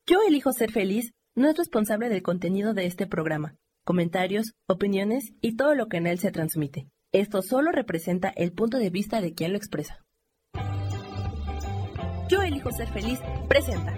Yo elijo ser feliz no es responsable del contenido de este programa, comentarios, opiniones y todo lo que en él se transmite. Esto solo representa el punto de vista de quien lo expresa. Yo elijo ser feliz presenta.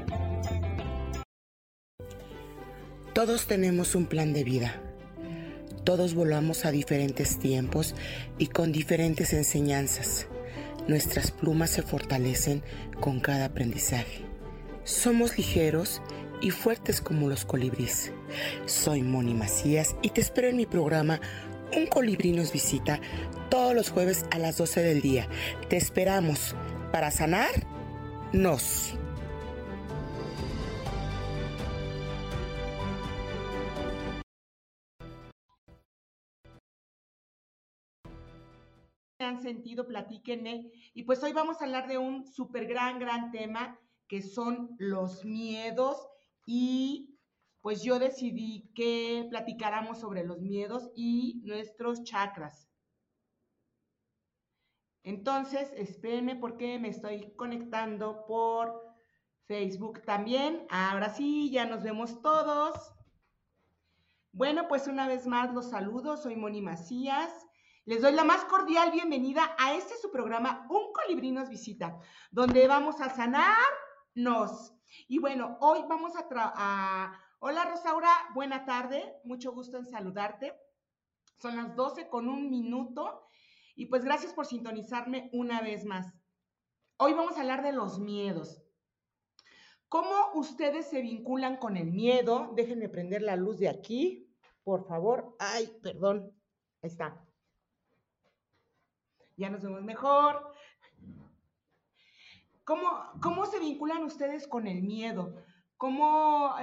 Todos tenemos un plan de vida. Todos volamos a diferentes tiempos y con diferentes enseñanzas. Nuestras plumas se fortalecen con cada aprendizaje. Somos ligeros y fuertes como los colibríes. Soy Moni Macías y te espero en mi programa Un Colibrí nos visita todos los jueves a las 12 del día. Te esperamos para sanarnos. Han sentido, platíquenme. Y pues hoy vamos a hablar de un súper gran tema que son los miedos, y pues yo decidí que platicáramos sobre los miedos y nuestros chakras. Entonces, espérenme porque me estoy conectando por Facebook también. Ahora sí, ya nos vemos todos. Bueno, pues una vez más los saludo, soy Moni Macías. Les doy la más cordial bienvenida a este su programa, Un Colibrí nos visita, donde vamos a sanarnos. Y bueno, hoy vamos Hola Rosaura, buena tarde, mucho gusto en saludarte. Son las 12:01 y pues gracias por sintonizarme una vez más. Hoy vamos a hablar de los miedos. ¿Cómo ustedes se vinculan con el miedo? Déjenme prender la luz de aquí, por favor. Ay, perdón, ahí está. Ya nos vemos mejor. ¿Cómo se vinculan ustedes con el miedo? ¿Cómo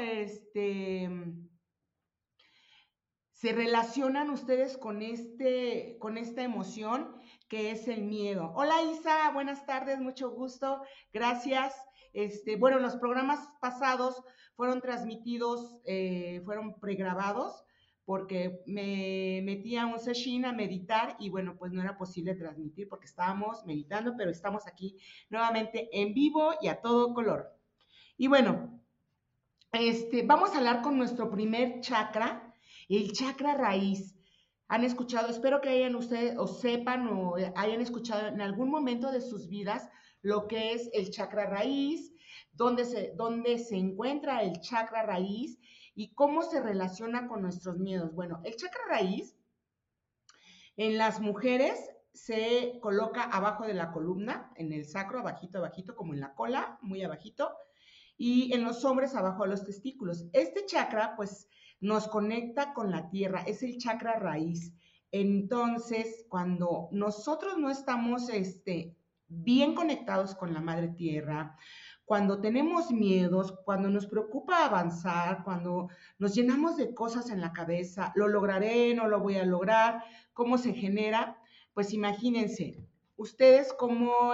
se relacionan ustedes con esta emoción que es el miedo? Hola Isa, buenas tardes, mucho gusto, gracias. Bueno, los programas pasados fueron transmitidos, fueron pregrabados, porque me metí a un session a meditar y bueno, pues no era posible transmitir porque estábamos meditando, pero estamos aquí nuevamente en vivo y a todo color. Y bueno, vamos a hablar con nuestro primer chakra, el chakra raíz. Han escuchado, espero que hayan ustedes o sepan o hayan escuchado en algún momento de sus vidas lo que es el chakra raíz, dónde se encuentra el chakra raíz y cómo se relaciona con nuestros miedos. Bueno, el chakra raíz en las mujeres se coloca abajo de la columna, en el sacro, abajito, como en la cola, muy abajito, y en los hombres abajo de los testículos. Este chakra, pues, nos conecta con la tierra, es el chakra raíz. Entonces, cuando nosotros no estamos bien conectados con la madre tierra, cuando tenemos miedos, cuando nos preocupa avanzar, cuando nos llenamos de cosas en la cabeza, lo lograré, no lo voy a lograr, ¿cómo se genera? Pues imagínense, ustedes cómo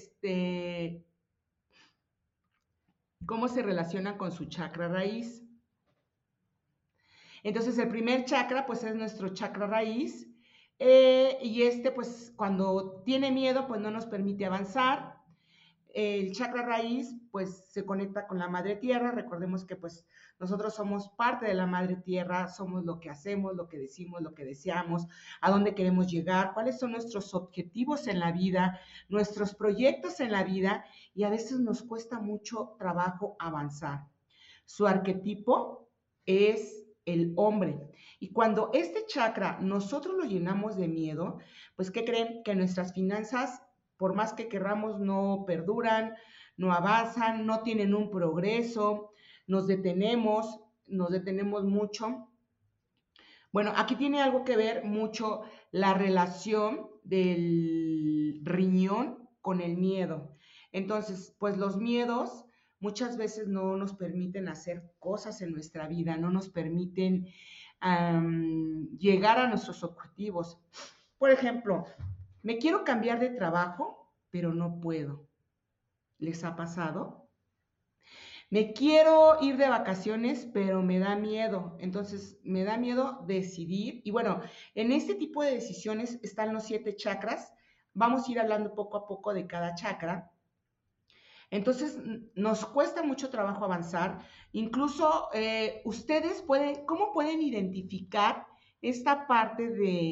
se relaciona con su chakra raíz. Entonces, el primer chakra, pues, es nuestro chakra raíz, y pues, cuando tiene miedo, pues, no nos permite avanzar. El chakra raíz, pues, se conecta con la madre tierra. Recordemos que, pues, nosotros somos parte de la madre tierra, somos lo que hacemos, lo que decimos, lo que deseamos, a dónde queremos llegar, cuáles son nuestros objetivos en la vida, nuestros proyectos en la vida, y a veces nos cuesta mucho trabajo avanzar. Su arquetipo es el hombre. Y cuando este chakra nosotros lo llenamos de miedo, pues, ¿qué creen? Que nuestras finanzas, por más que querramos, no perduran, no avanzan, no tienen un progreso, nos detenemos mucho. Bueno, aquí tiene algo que ver mucho la relación del riñón con el miedo. Entonces, pues los miedos muchas veces no nos permiten hacer cosas en nuestra vida, no nos permiten llegar a nuestros objetivos. Por ejemplo, me quiero cambiar de trabajo, pero no puedo. ¿Les ha pasado? Me quiero ir de vacaciones, pero me da miedo. Entonces, me da miedo decidir. Y bueno, en este tipo de decisiones están los 7 chakras. Vamos a ir hablando poco a poco de cada chakra. Entonces, nos cuesta mucho trabajo avanzar. Incluso ustedes ¿cómo pueden identificar esta parte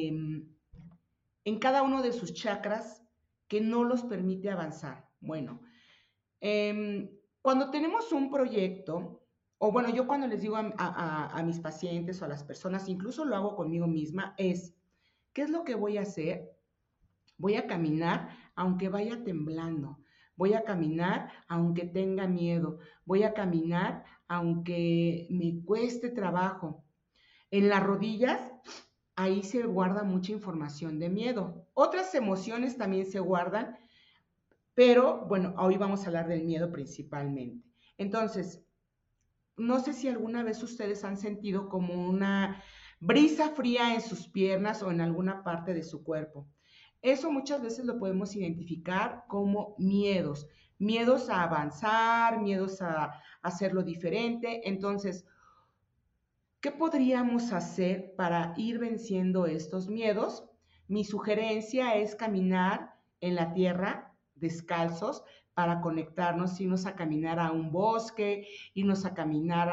en cada uno de sus chakras que no los permite avanzar? Bueno, cuando tenemos un proyecto, o bueno, yo cuando les digo a mis pacientes o a las personas, incluso lo hago conmigo misma, ¿qué es lo que voy a hacer? Voy a caminar aunque vaya temblando. Voy a caminar aunque tenga miedo. Voy a caminar aunque me cueste trabajo. En las rodillas, ahí se guarda mucha información de miedo. Otras emociones también se guardan, pero bueno, hoy vamos a hablar del miedo principalmente. Entonces, no sé si alguna vez ustedes han sentido como una brisa fría en sus piernas o en alguna parte de su cuerpo. Eso muchas veces lo podemos identificar como miedos, miedos a avanzar, miedos a hacerlo diferente. Entonces, ¿qué podríamos hacer para ir venciendo estos miedos? Mi sugerencia es caminar en la tierra descalzos para conectarnos, irnos a caminar a un bosque, irnos a caminar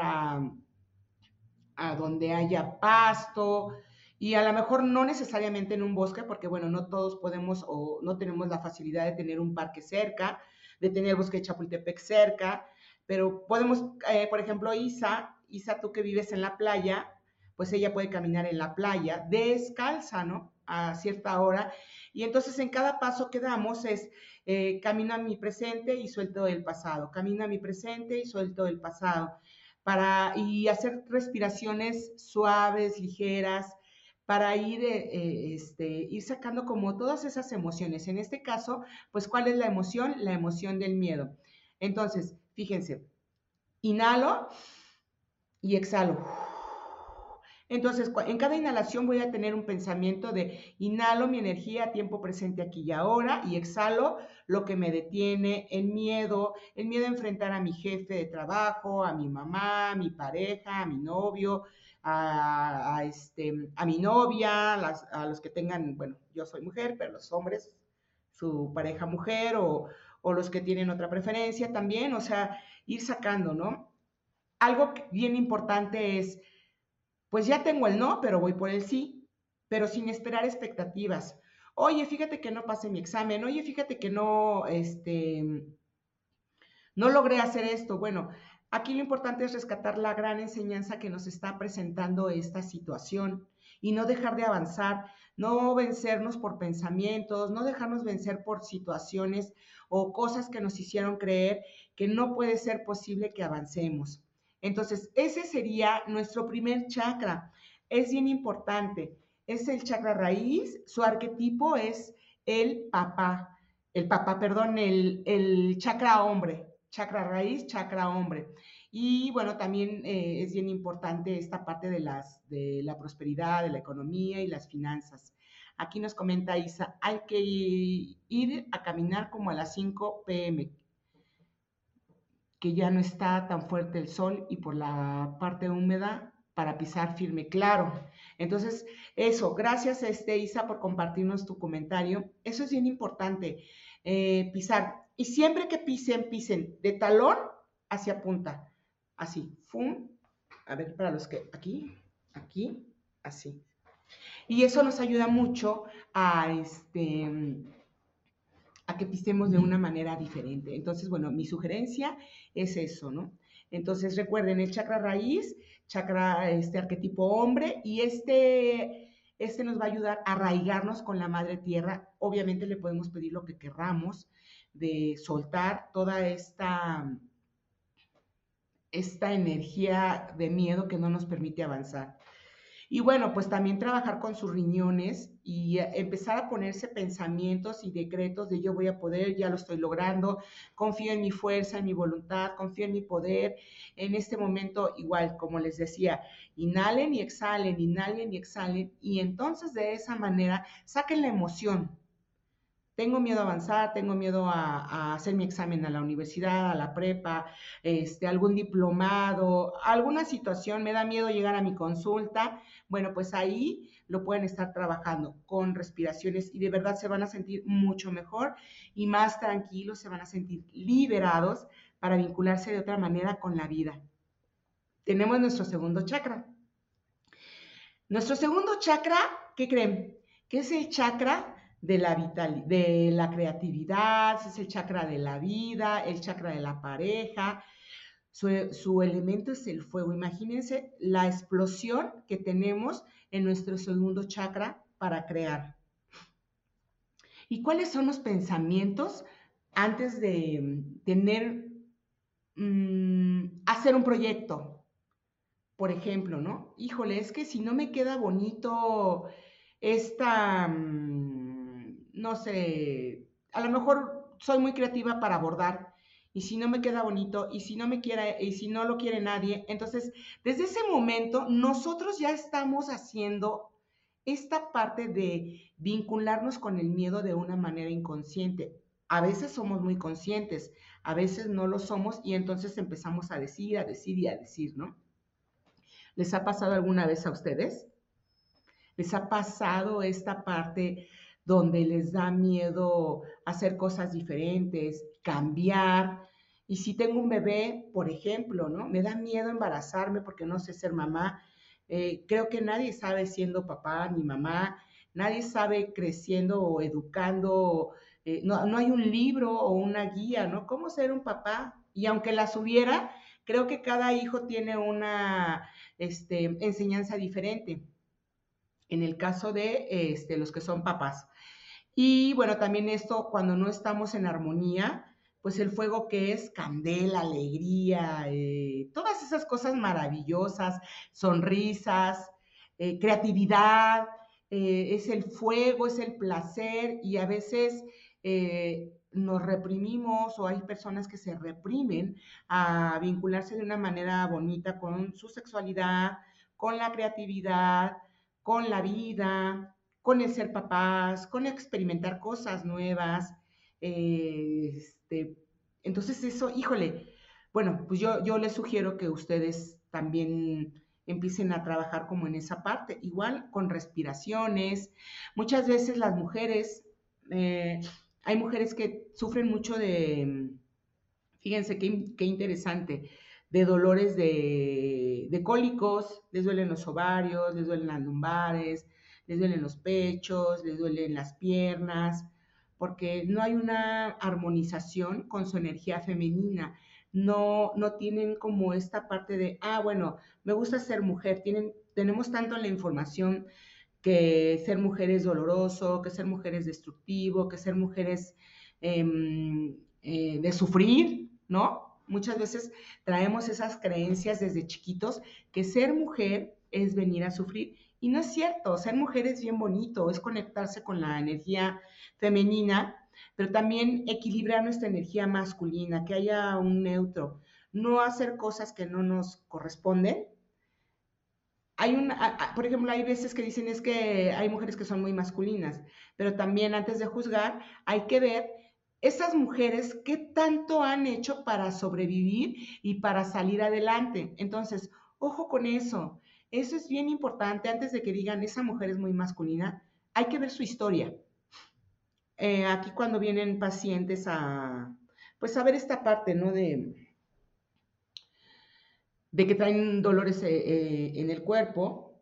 a donde haya pasto, y a lo mejor no necesariamente en un bosque, porque bueno, no todos podemos o no tenemos la facilidad de tener un parque cerca, de tener el bosque de Chapultepec cerca, pero podemos, por ejemplo, Isa, tú que vives en la playa, pues ella puede caminar en la playa descalza, ¿no? A cierta hora. Y entonces en cada paso que damos es, camino a mi presente y suelto el pasado, camino a mi presente y suelto el pasado, y hacer respiraciones suaves, ligeras, para ir sacando como todas esas emociones. En este caso, pues, ¿cuál es la emoción? La emoción del miedo. Entonces, fíjense, inhalo y exhalo. Entonces, en cada inhalación voy a tener un pensamiento de inhalo mi energía a tiempo presente aquí y ahora, y exhalo lo que me detiene, el miedo a enfrentar a mi jefe de trabajo, a mi mamá, a mi pareja, a mi novio, a mi novia, a los que tengan, bueno, yo soy mujer, pero los hombres, su pareja mujer, o los que tienen otra preferencia también, o sea, ir sacando, ¿no? Algo bien importante es, pues ya tengo el no, pero voy por el sí, pero sin esperar expectativas. Oye, fíjate que no pasé mi examen, oye, fíjate que no logré hacer esto. Bueno, aquí lo importante es rescatar la gran enseñanza que nos está presentando esta situación y no dejar de avanzar, no vencernos por pensamientos, no dejarnos vencer por situaciones o cosas que nos hicieron creer que no puede ser posible que avancemos. Entonces, ese sería nuestro primer chakra. Es bien importante. Es el chakra raíz. Su arquetipo es el chakra hombre. Chakra raíz, chakra hombre. Y bueno, también es bien importante esta parte de la prosperidad, de la economía y las finanzas. Aquí nos comenta Isa, hay que ir a caminar como a las 5 p.m., que ya no está tan fuerte el sol y por la parte húmeda para pisar firme, claro. Entonces, eso, gracias Isa por compartirnos tu comentario. Eso es bien importante, pisar. Y siempre que pisen de talón hacia punta, así, ¡fum! A ver, para los que, aquí, así. Y eso nos ayuda mucho a que pisemos de una manera diferente. Entonces, bueno, mi sugerencia es eso, ¿no? Entonces, recuerden, el chakra raíz, chakra, arquetipo hombre, y nos va a ayudar a arraigarnos con la madre tierra. Obviamente le podemos pedir lo que querramos, de soltar toda esta energía de miedo que no nos permite avanzar. Y bueno, pues también trabajar con sus riñones y empezar a ponerse pensamientos y decretos de yo voy a poder, ya lo estoy logrando, confío en mi fuerza, en mi voluntad, confío en mi poder. En este momento, igual, como les decía, inhalen y exhalen, y entonces de esa manera saquen la emoción. tengo miedo a avanzar, tengo miedo a hacer mi examen a la universidad, a la prepa, algún diplomado, alguna situación, me da miedo llegar a mi consulta. Bueno, pues ahí lo pueden estar trabajando con respiraciones y de verdad se van a sentir mucho mejor y más tranquilos, se van a sentir liberados para vincularse de otra manera con la vida. Tenemos nuestro segundo chakra. Nuestro segundo chakra, ¿qué creen? Que es el chakra de la creatividad, es el chakra de la vida, el chakra de la pareja. Su elemento es el fuego. Imagínense la explosión que tenemos en nuestro segundo chakra para crear. ¿Y cuáles son los pensamientos antes de hacer un proyecto? Por ejemplo, ¿no? Híjole, es que si no me queda bonito no sé, a lo mejor soy muy creativa para bordar y si no me queda bonito y si no lo quiere nadie, entonces desde ese momento nosotros ya estamos haciendo esta parte de vincularnos con el miedo de una manera inconsciente. A veces somos muy conscientes, a veces no lo somos y entonces empezamos a decir, y a decir, ¿no? ¿Les ha pasado alguna vez a ustedes? ¿Les ha pasado esta parte donde les da miedo hacer cosas diferentes, cambiar? Y si tengo un bebé, por ejemplo, ¿no? Me da miedo embarazarme porque no sé ser mamá. Creo que nadie sabe siendo papá ni mamá, nadie sabe creciendo o educando, no hay un libro o una guía, ¿no? ¿Cómo ser un papá? Y aunque las hubiera, creo que cada hijo tiene una enseñanza diferente en el caso de los que son papás. Y bueno, también esto, cuando no estamos en armonía, pues el fuego que es candela, alegría, todas esas cosas maravillosas, sonrisas, creatividad, es el fuego, es el placer y a veces nos reprimimos o hay personas que se reprimen a vincularse de una manera bonita con su sexualidad, con la creatividad, con la vida, con el ser papás, con experimentar cosas nuevas. Entonces eso, híjole, bueno, pues yo les sugiero que ustedes también empiecen a trabajar como en esa parte, igual con respiraciones. Muchas veces las mujeres, hay mujeres que sufren mucho fíjense qué interesante, de dolores de cólicos, les duelen los ovarios, les duelen las lumbares, les duelen los pechos, les duelen las piernas, porque no hay una armonización con su energía femenina. No tienen como esta parte de, bueno, me gusta ser mujer, tenemos tanto la información que ser mujer es doloroso, que ser mujer es destructivo, que ser mujer es de sufrir, ¿no? Muchas veces traemos esas creencias desde chiquitos que ser mujer es venir a sufrir y no es cierto, ser mujer es bien bonito, es conectarse con la energía femenina, pero también equilibrar nuestra energía masculina, que haya un neutro, no hacer cosas que no nos corresponden. Por ejemplo, hay veces que dicen es que hay mujeres que son muy masculinas, pero también antes de juzgar hay que ver esas mujeres qué tanto han hecho para sobrevivir y para salir adelante. Entonces, ojo con eso. Eso es bien importante. Antes de que digan esa mujer es muy masculina, hay que ver su historia. Aquí cuando vienen pacientes pues a ver esta parte, ¿no? De que traen dolores en el cuerpo,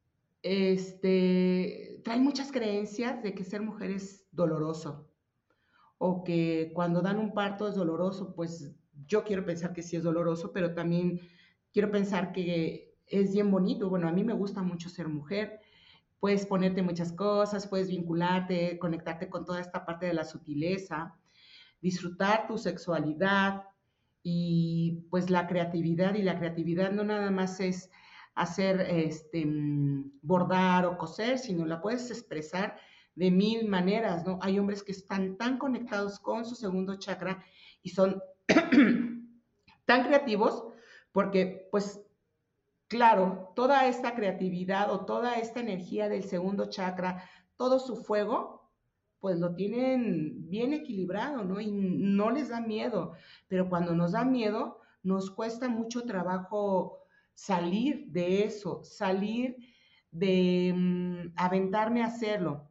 traen muchas creencias de que ser mujer es doloroso o que cuando dan un parto es doloroso, pues yo quiero pensar que sí es doloroso, pero también quiero pensar que es bien bonito. Bueno, a mí me gusta mucho ser mujer, puedes ponerte muchas cosas, puedes vincularte, conectarte con toda esta parte de la sutileza, disfrutar tu sexualidad y pues la creatividad, y la creatividad no nada más es hacer bordar o coser, sino la puedes expresar de mil maneras, ¿no? Hay hombres que están tan conectados con su segundo chakra y son tan creativos porque, pues, claro, toda esta creatividad o toda esta energía del segundo chakra, todo su fuego, pues lo tienen bien equilibrado, ¿no? Y no les da miedo, pero cuando nos da miedo, nos cuesta mucho trabajo salir de eso, salir de aventarme a hacerlo.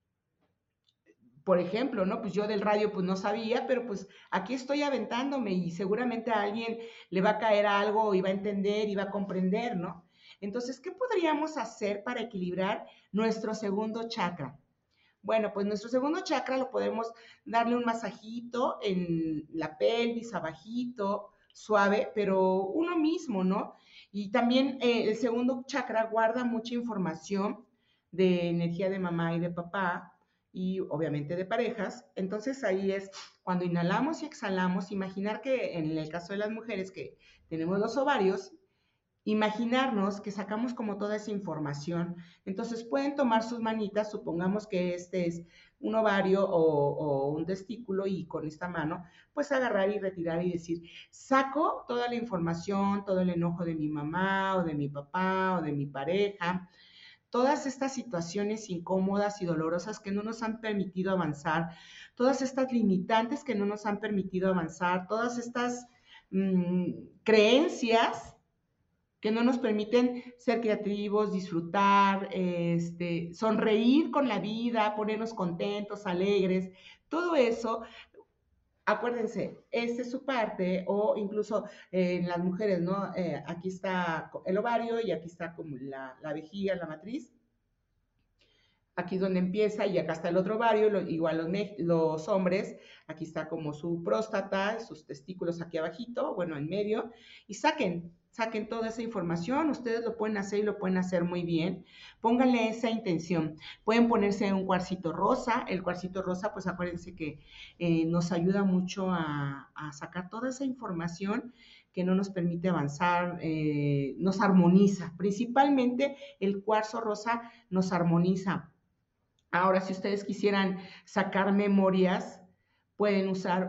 Por ejemplo, ¿no? Pues yo del radio pues no sabía, pero pues aquí estoy aventándome y seguramente a alguien le va a caer algo y va a entender y va a comprender, ¿no? Entonces, ¿qué podríamos hacer para equilibrar nuestro segundo chakra? Bueno, pues nuestro segundo chakra lo podemos darle un masajito en la pelvis, abajito, suave, pero uno mismo, ¿no? Y también el segundo chakra guarda mucha información de energía de mamá y de papá y obviamente de parejas. Entonces ahí es cuando inhalamos y exhalamos, imaginar que en el caso de las mujeres que tenemos los ovarios, imaginarnos que sacamos como toda esa información. Entonces pueden tomar sus manitas, supongamos que este es un ovario o un testículo y con esta mano, pues agarrar y retirar y decir, saco toda la información, todo el enojo de mi mamá o de mi papá o de mi pareja, todas estas situaciones incómodas y dolorosas que no nos han permitido avanzar, todas estas limitantes que no nos han permitido avanzar, todas estas creencias que no nos permiten ser creativos, disfrutar, sonreír con la vida, ponernos contentos, alegres, todo eso. Acuérdense, esta es su parte, o incluso en las mujeres, ¿no? Aquí está el ovario y aquí está como la vejiga, la matriz. Aquí es donde empieza y acá está el otro ovario, igual los hombres, aquí está como su próstata, sus testículos aquí abajito, bueno, en medio, y saquen toda esa información, ustedes lo pueden hacer y lo pueden hacer muy bien, pónganle esa intención, pueden ponerse un cuarcito rosa, el cuarcito rosa, pues acuérdense que nos ayuda mucho a sacar toda esa información que no nos permite avanzar, nos armoniza, principalmente el cuarzo rosa nos armoniza. Ahora, si ustedes quisieran sacar memorias, pueden usar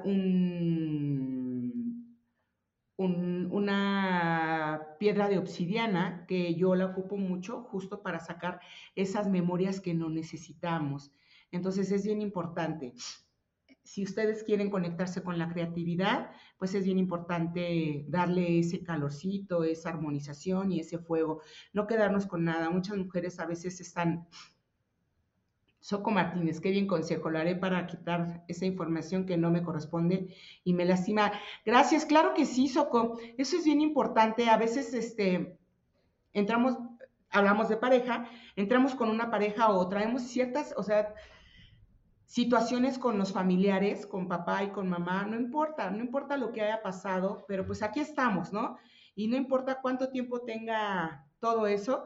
una piedra de obsidiana, que yo la ocupo mucho justo para sacar esas memorias que no necesitamos. Entonces es bien importante. Si ustedes quieren conectarse con la creatividad, pues es bien importante darle ese calorcito, esa armonización y ese fuego. No quedarnos con nada. Muchas mujeres a veces están... Soco Martínez, qué bien consejo, lo haré para quitar esa información que no me corresponde y me lastima. Gracias, claro que sí, Soco, eso es bien importante. A veces entramos, hablamos de pareja, entramos con una pareja o traemos ciertas, o sea, situaciones con los familiares, con papá y con mamá, no importa, no importa lo que haya pasado, pero pues aquí estamos, ¿no? Y no importa cuánto tiempo tenga todo eso,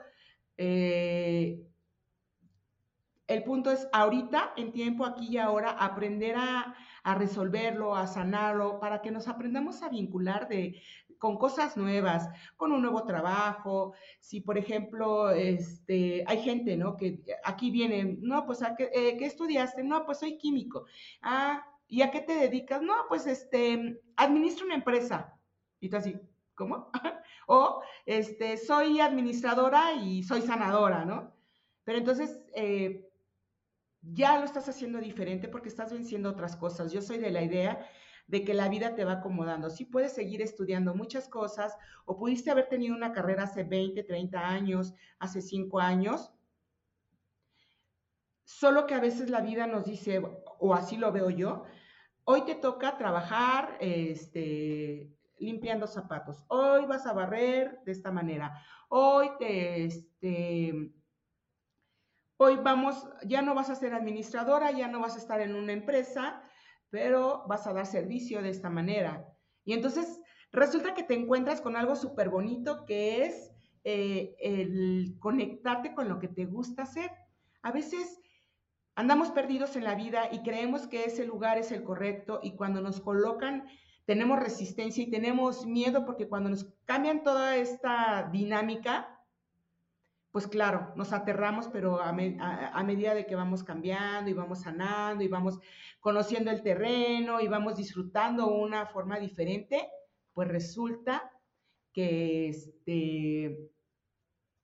el punto es ahorita, en tiempo, aquí y ahora, aprender a resolverlo, a sanarlo, para que nos aprendamos a vincular con cosas nuevas, con un nuevo trabajo. Si, por ejemplo, hay gente, ¿no? Que aquí viene, no, pues, ¿qué estudiaste? No, pues soy químico. Ah, ¿y a qué te dedicas? No, pues, administro una empresa. Y tú así, ¿cómo? O, soy administradora y soy sanadora, ¿no? Pero entonces, ya lo estás haciendo diferente porque estás venciendo otras cosas. Yo soy de la idea de que la vida te va acomodando. Sí puedes seguir estudiando muchas cosas o pudiste haber tenido una carrera hace 20, 30 años, hace 5 años, solo que a veces la vida nos dice, o así lo veo yo, hoy te toca trabajar limpiando zapatos, hoy vas a barrer de esta manera, hoy vamos, ya no vas a ser administradora, ya no vas a estar en una empresa, pero vas a dar servicio de esta manera. Y entonces resulta que te encuentras con algo súper bonito que es el conectarte con lo que te gusta hacer. A veces andamos perdidos en la vida y creemos que ese lugar es el correcto y cuando nos colocan tenemos resistencia y tenemos miedo porque cuando nos cambian toda esta dinámica, pues claro, nos aterramos, pero a medida de que vamos cambiando y vamos sanando y vamos conociendo el terreno y vamos disfrutando una forma diferente, pues resulta que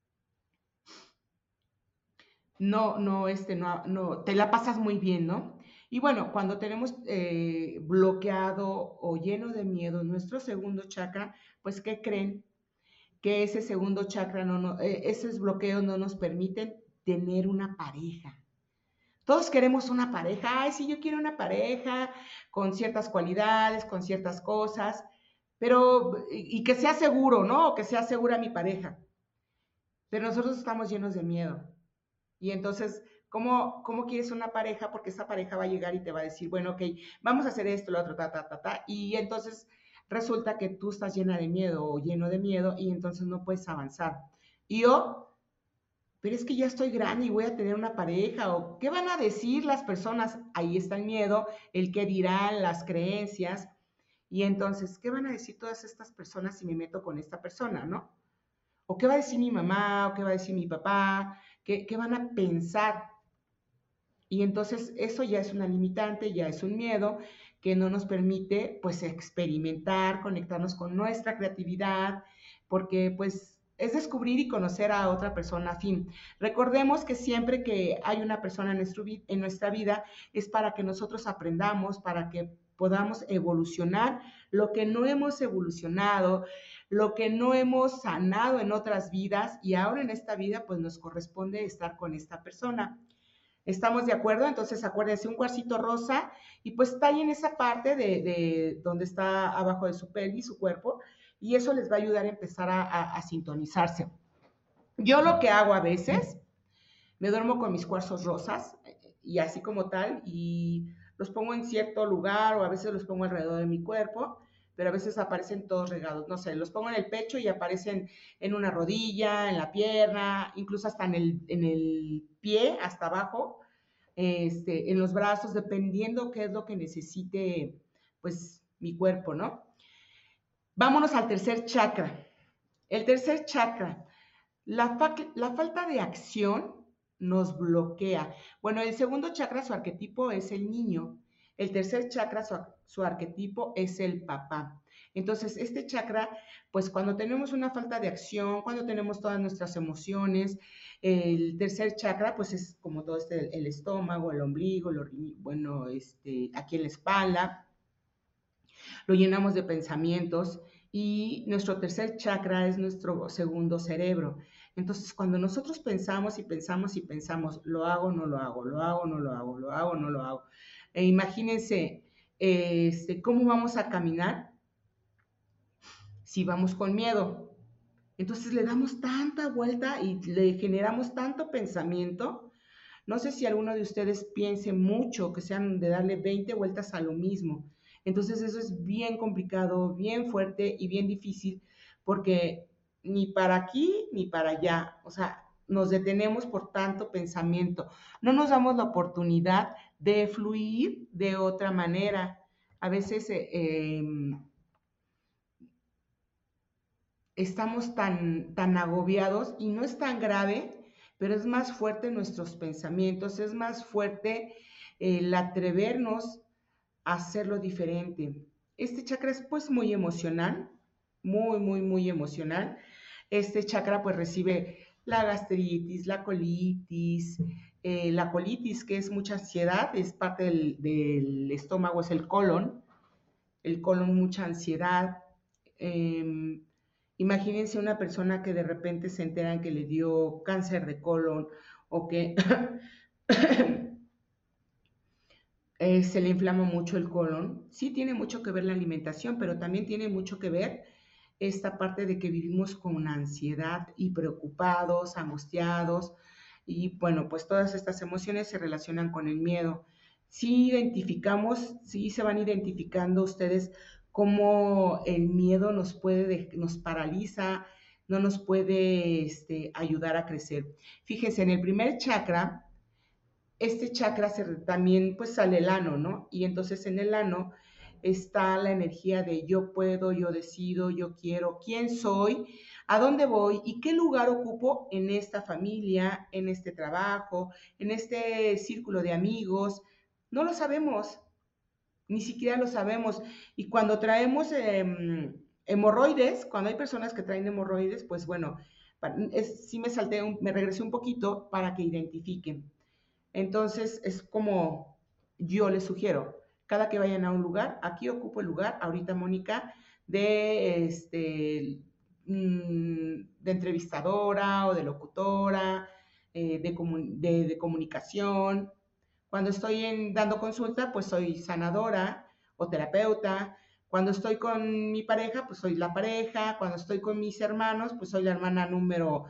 no, te la pasas muy bien, ¿no? Y bueno, cuando tenemos bloqueado o lleno de miedo nuestro segundo chakra, pues ¿qué creen? Que ese segundo chakra, esos bloqueos no nos permiten tener una pareja. Todos queremos una pareja. Ay, sí, yo quiero una pareja con ciertas cualidades, con ciertas cosas, pero, y que sea seguro, ¿no? O que sea segura mi pareja. Pero nosotros estamos llenos de miedo. Y entonces, ¿cómo quieres una pareja? Porque esa pareja va a llegar y te va a decir, bueno, ok, vamos a hacer esto, lo otro, ta, ta, ta, ta. Y entonces resulta que tú estás llena de miedo o lleno de miedo y entonces no puedes avanzar. Y yo, pero es que ya estoy grande y voy a tener una pareja, o qué van a decir las personas. Ahí está el miedo, el qué dirán, las creencias. Y entonces, ¿qué van a decir todas estas personas si me meto con esta persona, no? ¿O qué va a decir mi mamá? ¿O qué va a decir mi papá? ¿Qué van a pensar? Y entonces eso ya es una limitante, ya es un miedo que no nos permite pues experimentar, conectarnos con nuestra creatividad, porque pues es descubrir y conocer a otra persona afín. Recordemos que siempre que hay una persona en nuestra vida es para que nosotros aprendamos, para que podamos evolucionar lo que no hemos evolucionado, lo que no hemos sanado en otras vidas y ahora en esta vida pues nos corresponde estar con esta persona. ¿Estamos de acuerdo? Entonces acuérdense, un cuarcito rosa y pues está ahí en esa parte de donde está abajo de su pelvis, su cuerpo, y eso les va a ayudar a empezar a sintonizarse. Yo lo que hago a veces, me duermo con mis cuarzos rosas y así como tal, y los pongo en cierto lugar o a veces los pongo alrededor de mi cuerpo, pero a veces aparecen todos regados, no sé, los pongo en el pecho y aparecen en una rodilla, en la pierna, incluso hasta en el pie, hasta abajo, en los brazos, dependiendo qué es lo que necesite, pues, mi cuerpo, ¿no? Vámonos al tercer chakra. El tercer chakra, la falta de acción nos bloquea. Bueno, el segundo chakra, su arquetipo es el niño. El tercer chakra, su arquetipo es el papá. Entonces, este chakra, pues cuando tenemos una falta de acción, cuando tenemos todas nuestras emociones, el tercer chakra, pues es como todo el estómago, el ombligo, bueno, aquí en la espalda, lo llenamos de pensamientos y nuestro tercer chakra es nuestro segundo cerebro. Entonces, cuando nosotros pensamos y pensamos y pensamos, lo hago, no lo hago, lo hago, no lo hago, lo hago, no lo hago. Imagínense, ¿cómo vamos a caminar si vamos con miedo? Entonces le damos tanta vuelta y le generamos tanto pensamiento. No sé si alguno de ustedes piense mucho, que sean de darle 20 vueltas a lo mismo. Entonces eso es bien complicado, bien fuerte y bien difícil porque ni para aquí ni para allá, o sea, nos detenemos por tanto pensamiento. No nos damos la oportunidad de fluir de otra manera. A veces estamos tan agobiados y no es tan grave, pero es más fuerte nuestros pensamientos, es más fuerte el atrevernos a hacerlo diferente. Este chakra es pues muy emocional, muy, muy, muy emocional. Este chakra pues recibe la gastritis, la colitis que es mucha ansiedad, es parte del estómago, es el colon mucha ansiedad. Eh, Imagínense una persona que de repente se enteran que le dio cáncer de colon o que se le inflama mucho el colon. Sí tiene mucho que ver la alimentación, pero también tiene mucho que ver esta parte de que vivimos con ansiedad y preocupados, angustiados, y bueno, pues todas estas emociones se relacionan con el miedo. Sí identificamos, sí se van identificando ustedes cómo el miedo nos paraliza, no nos puede ayudar a crecer. Fíjense, en el primer chakra, este chakra también pues sale el ano, ¿no? Y entonces en el ano está la energía de yo puedo, yo decido, yo quiero, quién soy, a dónde voy y qué lugar ocupo en esta familia, en este trabajo, en este círculo de amigos. No lo sabemos, ni siquiera lo sabemos. Y cuando traemos hemorroides, cuando hay personas que traen hemorroides, pues bueno, sí me regresé un poquito para que identifiquen. Entonces es como yo les sugiero, cada que vayan a un lugar, aquí ocupo el lugar, ahorita Mónica, de entrevistadora o de locutora, de comunicación. Cuando estoy dando consulta, pues soy sanadora o terapeuta. Cuando estoy con mi pareja, pues soy la pareja. Cuando estoy con mis hermanos, pues soy la hermana número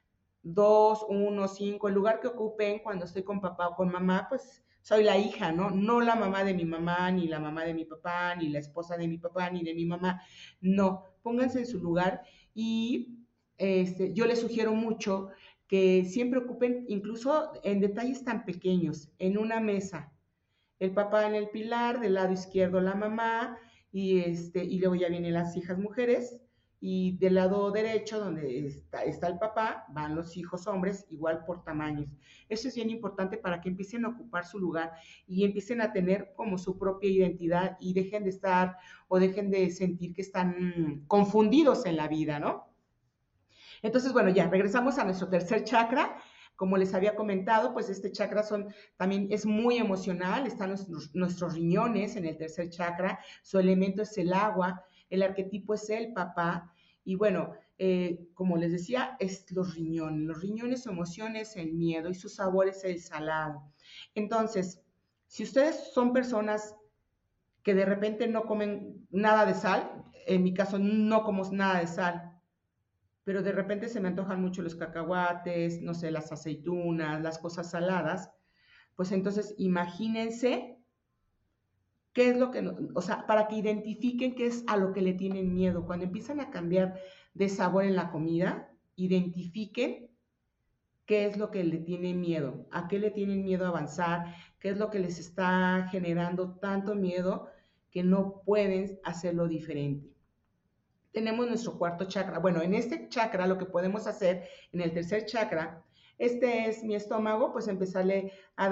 2, 1, 5, el lugar que ocupen. Cuando estoy con papá o con mamá, pues soy la hija, ¿no? No la mamá de mi mamá, ni la mamá de mi papá, ni la esposa de mi papá, ni de mi mamá. No, pónganse en su lugar y yo les sugiero mucho que siempre ocupen, incluso en detalles tan pequeños, en una mesa, el papá en el pilar, del lado izquierdo la mamá, y luego ya vienen las hijas mujeres, y del lado derecho, donde está el papá, van los hijos hombres, igual por tamaños. Eso es bien importante para que empiecen a ocupar su lugar y empiecen a tener como su propia identidad y dejen de estar o dejen de sentir que están confundidos en la vida, ¿no? Entonces, bueno, ya regresamos a nuestro tercer chakra. Como les había comentado, pues este chakra también es muy emocional, están nuestros riñones en el tercer chakra, su elemento es el agua, el arquetipo es el papá, y bueno, como les decía, es los riñones, su emoción es el miedo y su sabor es el salado. Entonces, si ustedes son personas que de repente no comen nada de sal, en mi caso no como nada de sal, pero de repente se me antojan mucho los cacahuates, no sé, las aceitunas, las cosas saladas, pues entonces imagínense qué es lo que, o sea, para que identifiquen qué es a lo que le tienen miedo. Cuando empiezan a cambiar de sabor en la comida, identifiquen qué es lo que le tiene miedo, a qué le tienen miedo a avanzar, qué es lo que les está generando tanto miedo que no pueden hacerlo diferente. Tenemos nuestro cuarto chakra. Bueno, en este chakra lo que podemos hacer, en el tercer chakra, este es mi estómago, pues empezarle a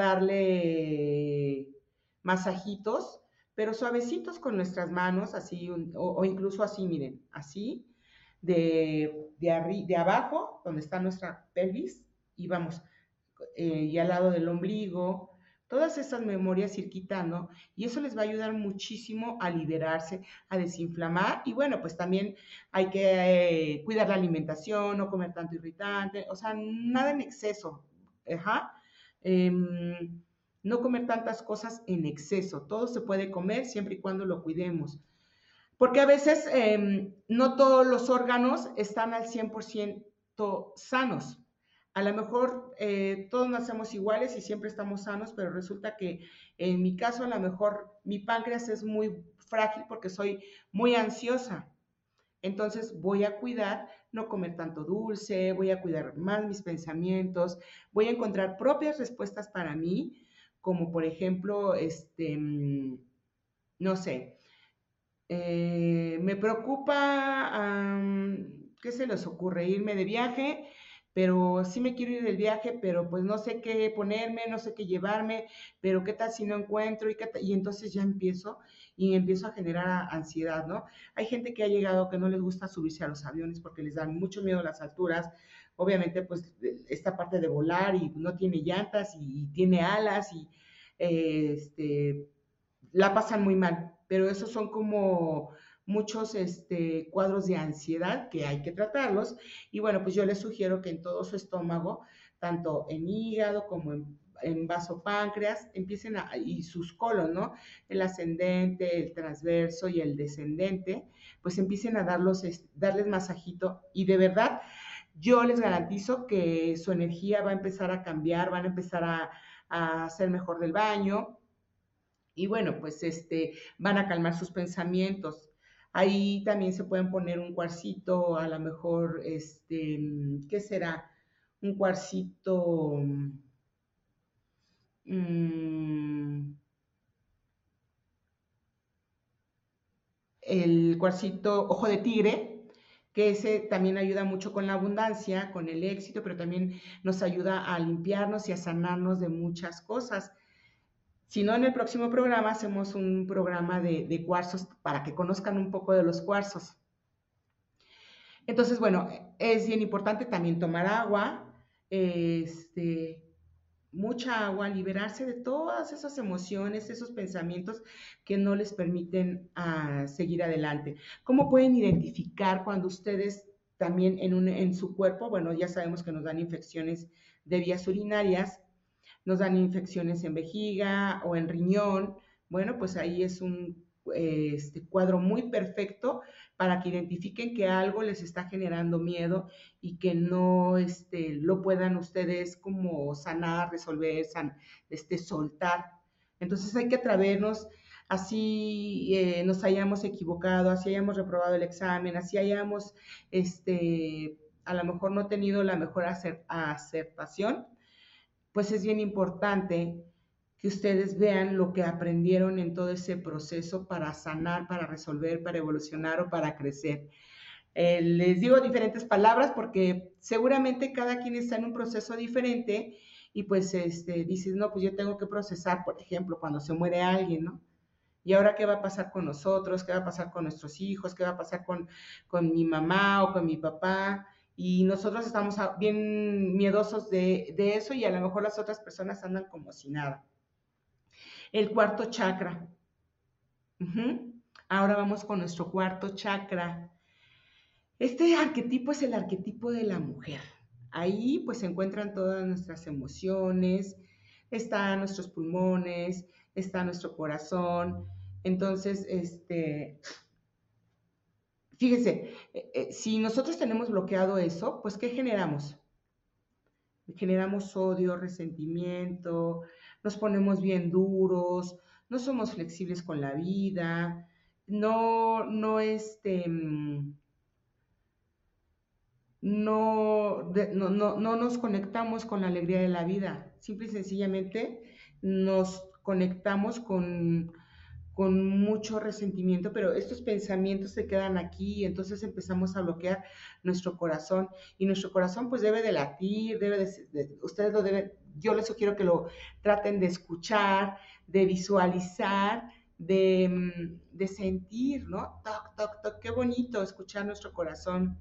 darle masajitos, pero suavecitos con nuestras manos, así, o incluso así, miren, así, de abajo, donde está nuestra pelvis, y vamos, y al lado del ombligo, todas esas memorias ir quitando, y eso les va a ayudar muchísimo a liberarse, a desinflamar, y bueno, pues también hay que cuidar la alimentación, no comer tanto irritante, o sea, nada en exceso, ajá. No comer tantas cosas en exceso, todo se puede comer siempre y cuando lo cuidemos. Porque a veces no todos los órganos están al 100% sanos. A lo mejor todos nacemos iguales y siempre estamos sanos, pero resulta que en mi caso a lo mejor mi páncreas es muy frágil porque soy muy ansiosa. Entonces voy a cuidar no comer tanto dulce, voy a cuidar más mis pensamientos, voy a encontrar propias respuestas para mí, como por ejemplo, no sé, me preocupa, ¿qué se les ocurre? Irme de viaje, pero sí me quiero ir del viaje, pero pues no sé qué ponerme, no sé qué llevarme, pero qué tal si no encuentro y entonces ya empiezo a generar ansiedad, ¿no? Hay gente que ha llegado que no les gusta subirse a los aviones porque les dan mucho miedo a las alturas. Obviamente, pues esta parte de volar y no tiene llantas y tiene alas y la pasan muy mal, pero esos son como muchos cuadros de ansiedad que hay que tratarlos. Y bueno, pues yo les sugiero que en todo su estómago, tanto en hígado como en vaso páncreas, y sus colon, ¿no? El ascendente, el transverso y el descendente, pues empiecen a darles masajito y de verdad yo les garantizo que su energía va a empezar a cambiar, van a empezar a hacer mejor del baño, y bueno, pues van a calmar sus pensamientos. Ahí también se pueden poner un cuarcito, a lo mejor, ¿qué será? Un cuarcito, mm, el cuarcito ojo de tigre, que ese también ayuda mucho con la abundancia, con el éxito, pero también nos ayuda a limpiarnos y a sanarnos de muchas cosas. Si no, en el próximo programa hacemos un programa de cuarzos para que conozcan un poco de los cuarzos. Entonces, bueno, es bien importante también tomar agua. mucha agua, liberarse de todas esas emociones, esos pensamientos que no les permiten seguir adelante. ¿Cómo pueden identificar cuando ustedes también en su cuerpo, bueno, ya sabemos que nos dan infecciones de vías urinarias, nos dan infecciones en vejiga o en riñón? Bueno, pues ahí es un cuadro muy perfecto para que identifiquen que algo les está generando miedo y que no lo puedan ustedes como sanar, resolver, soltar. Entonces hay que atrevernos, así nos hayamos equivocado, así hayamos reprobado el examen, así hayamos a lo mejor no tenido la mejor aceptación, pues es bien importante que ustedes vean lo que aprendieron en todo ese proceso para sanar, para resolver, para evolucionar o para crecer. Les digo diferentes palabras porque seguramente cada quien está en un proceso diferente y pues dices, no, pues yo tengo que procesar, por ejemplo, cuando se muere alguien, ¿no? ¿Y ahora qué va a pasar con nosotros? ¿Qué va a pasar con nuestros hijos? ¿Qué va a pasar con mi mamá o con mi papá? Y nosotros estamos bien miedosos de eso y a lo mejor las otras personas andan como si nada. El cuarto chakra. Uh-huh. Ahora vamos con nuestro cuarto chakra. Este arquetipo es el arquetipo de la mujer. Ahí pues se encuentran todas nuestras emociones, están nuestros pulmones, está nuestro corazón. Entonces, fíjense, si nosotros tenemos bloqueado eso, pues ¿qué generamos? Generamos odio, resentimiento, nos ponemos bien duros, no somos flexibles con la vida, no nos conectamos con la alegría de la vida. Simple y sencillamente nos conectamos con mucho resentimiento, pero estos pensamientos se quedan aquí y entonces empezamos a bloquear nuestro corazón y nuestro corazón pues debe de latir, ustedes lo deben, yo les sugiero que lo traten de escuchar, de visualizar, de sentir, ¿no? Toc, toc, toc, qué bonito escuchar nuestro corazón.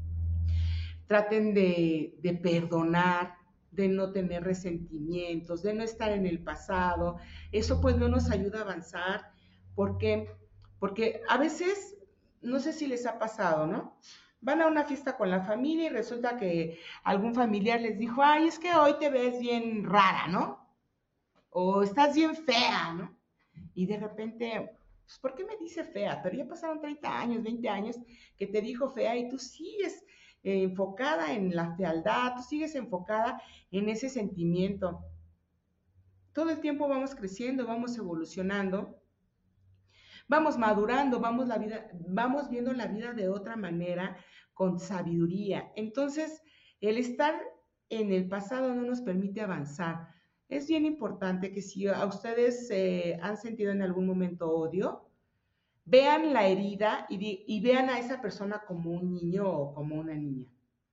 Traten de perdonar, de no tener resentimientos, de no estar en el pasado. Eso pues no nos ayuda a avanzar. ¿Por qué? Porque a veces, no sé si les ha pasado, ¿no? Van a una fiesta con la familia y resulta que algún familiar les dijo, ay, es que hoy te ves bien rara, ¿no? O estás bien fea, ¿no? Y de repente, pues, ¿por qué me dice fea? Pero ya pasaron 30 años, 20 años que te dijo fea y tú sigues enfocada en la fealdad, tú sigues enfocada en ese sentimiento. Todo el tiempo vamos creciendo, vamos evolucionando, vamos madurando, vamos viendo la vida de otra manera, con sabiduría. Entonces, el estar en el pasado no nos permite avanzar. Es bien importante que si a ustedes han sentido en algún momento odio, vean la herida y vean a esa persona como un niño o como una niña.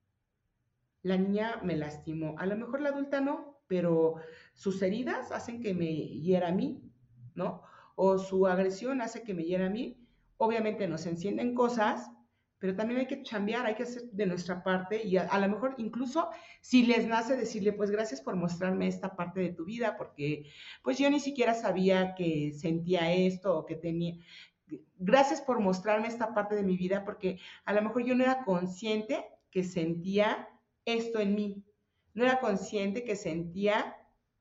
La niña me lastimó, a lo mejor la adulta no, pero sus heridas hacen que me hiera a mí, ¿no? O su agresión hace que me hiera a mí. Obviamente nos encienden cosas, pero también hay que chambear, hay que hacer de nuestra parte y a lo mejor incluso si les nace decirle, pues gracias por mostrarme esta parte de tu vida, porque pues yo ni siquiera sabía que sentía esto o que tenía, gracias por mostrarme esta parte de mi vida, porque a lo mejor yo no era consciente que sentía esto en mí. No era consciente que sentía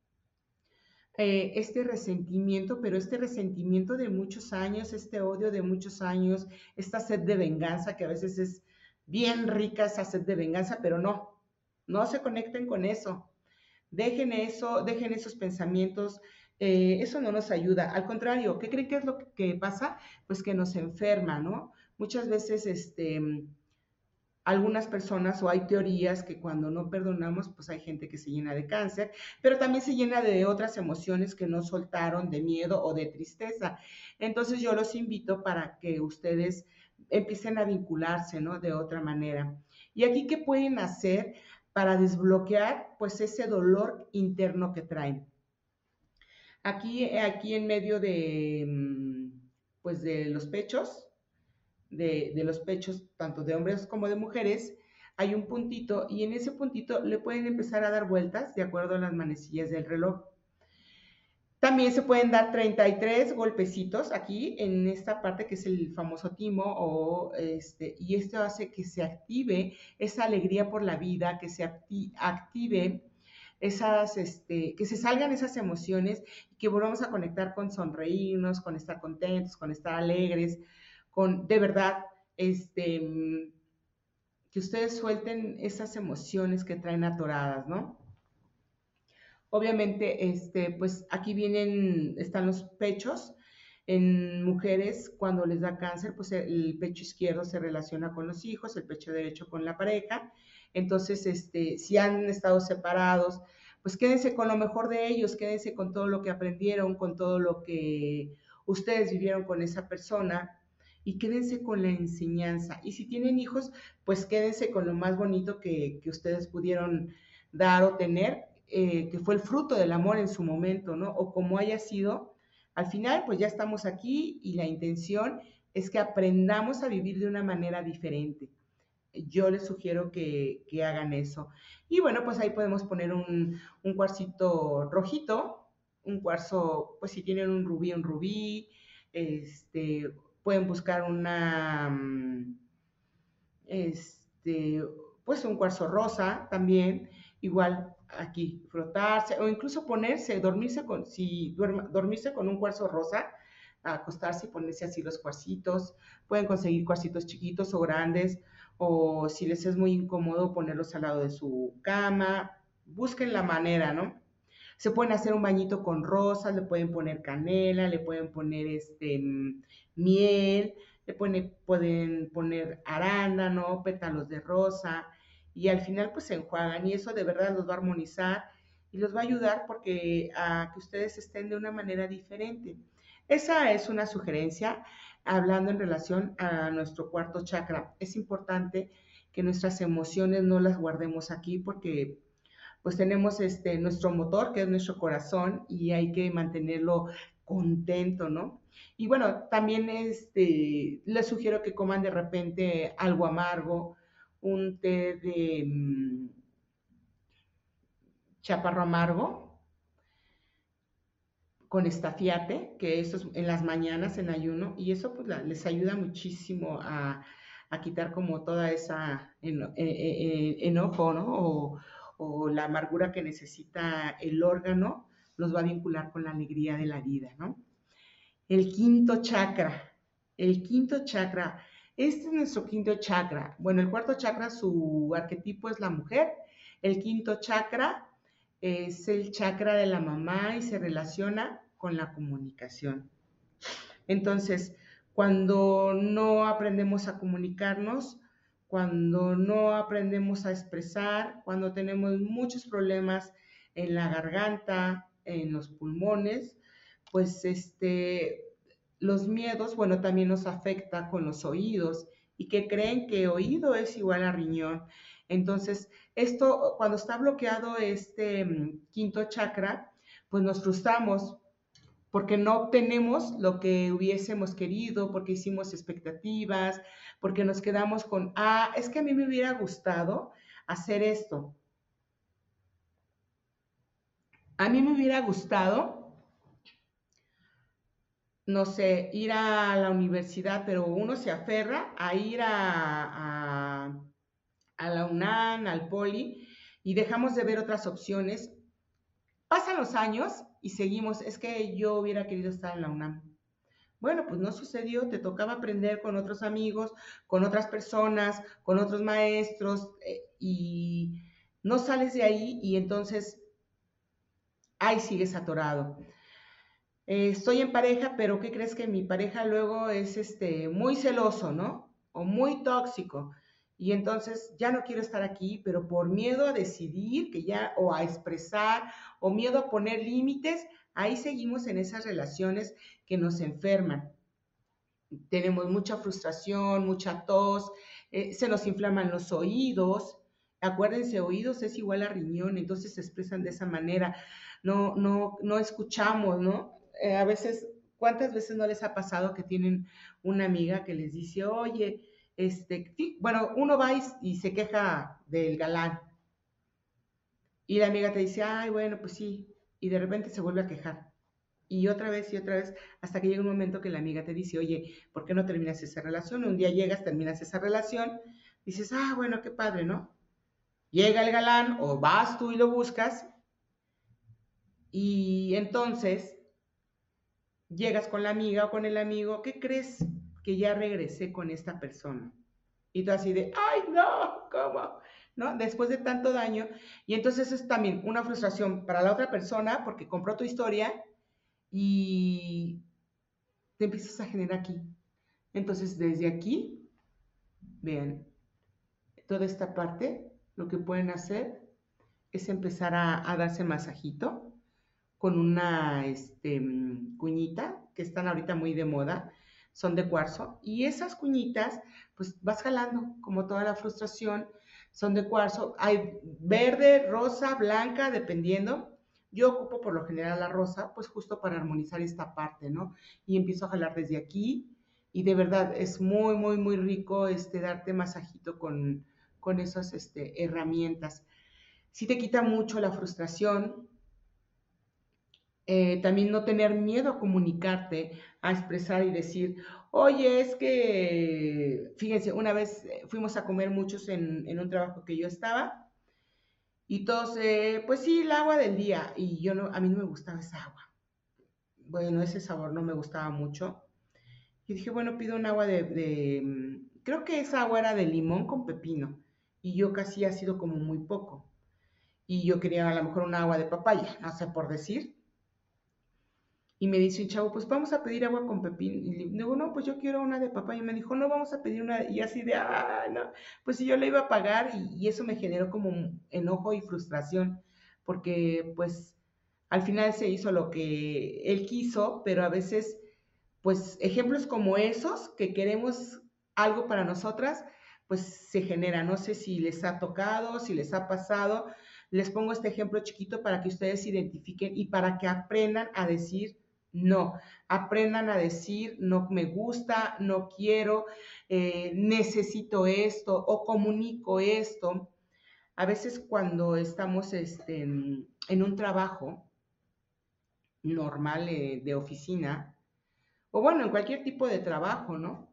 este resentimiento, pero este resentimiento de muchos años, este odio de muchos años, esta sed de venganza que a veces es bien rica, esa sed de venganza, pero no se conecten con eso. Dejen eso, dejen esos pensamientos, eso no nos ayuda. Al contrario, ¿qué creen que es lo que pasa? Pues que nos enferma, ¿no? Muchas veces, algunas personas o hay teorías que cuando no perdonamos, pues hay gente que se llena de cáncer, pero también se llena de otras emociones que no soltaron, de miedo o de tristeza. Entonces yo los invito para que ustedes empiecen a vincularse, ¿no? De otra manera. Y aquí, ¿qué pueden hacer para desbloquear, pues, ese dolor interno que traen? Aquí en medio pues, de los pechos, de los pechos tanto de hombres como de mujeres, hay un puntito y en ese puntito le pueden empezar a dar vueltas de acuerdo a las manecillas del reloj. También se pueden dar 33 golpecitos aquí en esta parte que es el famoso timo y esto hace que se active esa alegría por la vida, que se active que se salgan esas emociones y que volvamos a conectar con sonreírnos, con estar contentos, con estar alegres, con de verdad, que ustedes suelten esas emociones que traen atoradas, ¿no? Obviamente, pues aquí están los pechos. En mujeres, cuando les da cáncer, pues el pecho izquierdo se relaciona con los hijos, el pecho derecho con la pareja. Entonces, si han estado separados, pues quédense con lo mejor de ellos, quédense con todo lo que aprendieron, con todo lo que ustedes vivieron con esa persona y quédense con la enseñanza. Y si tienen hijos, pues quédense con lo más bonito que ustedes pudieron dar o tener, que fue el fruto del amor en su momento, ¿no? O como haya sido, al final pues ya estamos aquí y la intención es que aprendamos a vivir de una manera diferente. Yo les sugiero que hagan eso. Y bueno, pues ahí podemos poner un cuarcito rojito, un cuarzo, pues si tienen un rubí, pueden buscar este, pues un cuarzo rosa también, igual aquí frotarse o incluso dormirse con un cuarzo rosa, acostarse y ponerse así los cuarcitos. Pueden conseguir cuarcitos chiquitos o grandes, o si les es muy incómodo ponerlos al lado de su cama. Busquen la manera, ¿no? Se pueden hacer un bañito con rosas, le pueden poner canela, le pueden poner miel, pueden poner arándano, pétalos de rosa, y al final pues se enjuagan y eso de verdad los va a armonizar y los va a ayudar a que ustedes estén de una manera diferente. Esa es una sugerencia hablando en relación a nuestro cuarto chakra. Es importante que nuestras emociones no las guardemos aquí porque pues tenemos nuestro motor, que es nuestro corazón, y hay que mantenerlo contento, ¿no? Y bueno, también les sugiero que coman de repente algo amargo, un té de chaparro amargo con estafiate, que eso es en las mañanas en ayuno, y eso pues les ayuda muchísimo a quitar como toda esa enojo, ¿no? O la amargura que necesita el órgano, los va a vincular con la alegría de la vida, ¿no? El quinto chakra, el quinto chakra, este es nuestro quinto chakra. Bueno, el cuarto chakra, su arquetipo es la mujer. El quinto chakra es el chakra de la mamá y se relaciona con la comunicación. Entonces, cuando no aprendemos a comunicarnos, cuando no aprendemos a expresar, cuando tenemos muchos problemas en la garganta, en los pulmones, pues los miedos, bueno, también nos afecta con los oídos y que creen que oído es igual a riñón. Entonces, esto, cuando está bloqueado quinto chakra, pues nos frustramos porque no obtenemos lo que hubiésemos querido, porque hicimos expectativas, porque nos quedamos con, es que a mí me hubiera gustado hacer esto. A mí me hubiera gustado, no sé, ir a la universidad, pero uno se aferra a ir a la UNAM, al Poli, y dejamos de ver otras opciones. Pasan los años y seguimos, es que yo hubiera querido estar en la UNAM. Bueno, pues no sucedió, te tocaba aprender con otros amigos, con otras personas, con otros maestros, y no sales de ahí y entonces ahí sigues atorado. Estoy en pareja, pero ¿qué crees? Que mi pareja luego es muy celoso, ¿no? O muy tóxico. Y entonces ya no quiero estar aquí, pero por miedo a decidir o a expresar, o miedo a poner límites, ahí seguimos en esas relaciones que nos enferman. Tenemos mucha frustración, mucha tos, se nos inflaman los oídos. Acuérdense, oídos es igual a riñón, entonces se expresan de esa manera. No escuchamos, ¿no? ¿Cuántas veces no les ha pasado que tienen una amiga que les dice, oye, bueno, uno va y se queja del galán. Y la amiga te dice, ay, bueno, pues sí. Y de repente se vuelve a quejar. Y otra vez, hasta que llega un momento que la amiga te dice, oye, ¿por qué no terminas esa relación? Un día llegas, terminas esa relación, dices, ah, bueno, qué padre, ¿no? Llega el galán o vas tú y lo buscas y entonces llegas con la amiga o con el amigo, ¿qué crees? Que ya regresé con esta persona. Y tú así de, ay, no, ¿cómo? ¿No? Después de tanto daño. Y entonces es también una frustración para la otra persona porque compró tu historia y te empiezas a generar aquí. Entonces, desde aquí, vean, toda esta parte, lo que pueden hacer es empezar a darse masajito con una cuñita que están ahorita muy de moda, son de cuarzo, y esas cuñitas, pues vas jalando como toda la frustración, son de cuarzo, hay verde, rosa, blanca, dependiendo. Yo ocupo por lo general la rosa, pues justo para armonizar esta parte, ¿no? Y empiezo a jalar desde aquí, y de verdad es muy, muy, muy rico darte masajito con esas herramientas. Sí te quita mucho la frustración, también no tener miedo a comunicarte, a expresar y decir, oye, es que, fíjense, una vez fuimos a comer muchos en un trabajo que yo estaba y todos, pues sí, el agua del día y yo no, a mí no me gustaba esa agua. Bueno, ese sabor no me gustaba mucho. Y dije, bueno, pido un agua creo que esa agua era de limón con pepino y yo casi ha sido como muy poco. Y yo quería a lo mejor un agua de papaya, no sé por decir. Y me dice un chavo, pues vamos a pedir agua con pepino. Y le digo, no, pues yo quiero una de papaya. Y me dijo, no, vamos a pedir una. Y así de, ah, no. Pues si yo le iba a pagar y eso me generó como enojo y frustración. Porque pues al final se hizo lo que él quiso, pero a veces, pues ejemplos como esos, que queremos algo para nosotras, pues se genera. No sé si les ha tocado, si les ha pasado. Les pongo este ejemplo chiquito para que ustedes se identifiquen y para que aprendan a decir no, aprendan a decir no me gusta, no quiero, necesito esto o comunico esto. A veces cuando estamos en un trabajo normal de oficina, o bueno, en cualquier tipo de trabajo, ¿no?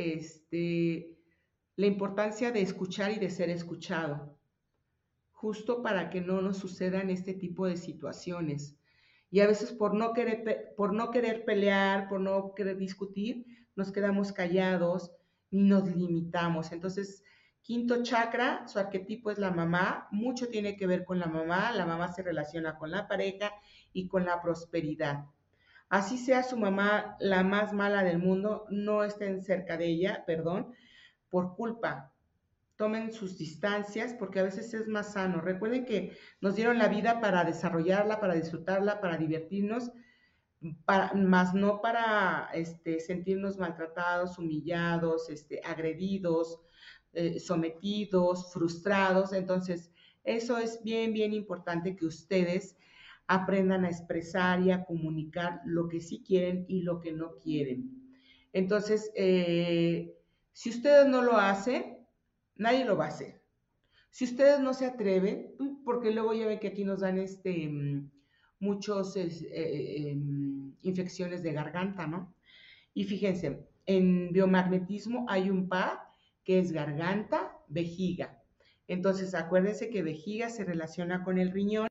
La importancia de escuchar y de ser escuchado, justo para que no nos sucedan este tipo de situaciones. Y a veces por no querer pelear, por no querer discutir, nos quedamos callados y nos limitamos. Entonces, quinto chakra, su arquetipo es la mamá, mucho tiene que ver con la mamá se relaciona con la pareja y con la prosperidad. Así sea su mamá la más mala del mundo, no estén cerca de ella, perdón, por culpa. Tomen sus distancias porque a veces es más sano. Recuerden que nos dieron la vida para desarrollarla, para disfrutarla, para divertirnos, más no para sentirnos maltratados, humillados, agredidos, sometidos, frustrados. Entonces, eso es bien, bien importante que ustedes aprendan a expresar y a comunicar lo que sí quieren y lo que no quieren. Entonces, si ustedes no lo hacen, nadie lo va a hacer. Si ustedes no se atreven, porque luego ya ven que aquí nos dan muchos infecciones de garganta, ¿no? Y fíjense, en biomagnetismo hay un par que es garganta, vejiga. Entonces, acuérdense que vejiga se relaciona con el riñón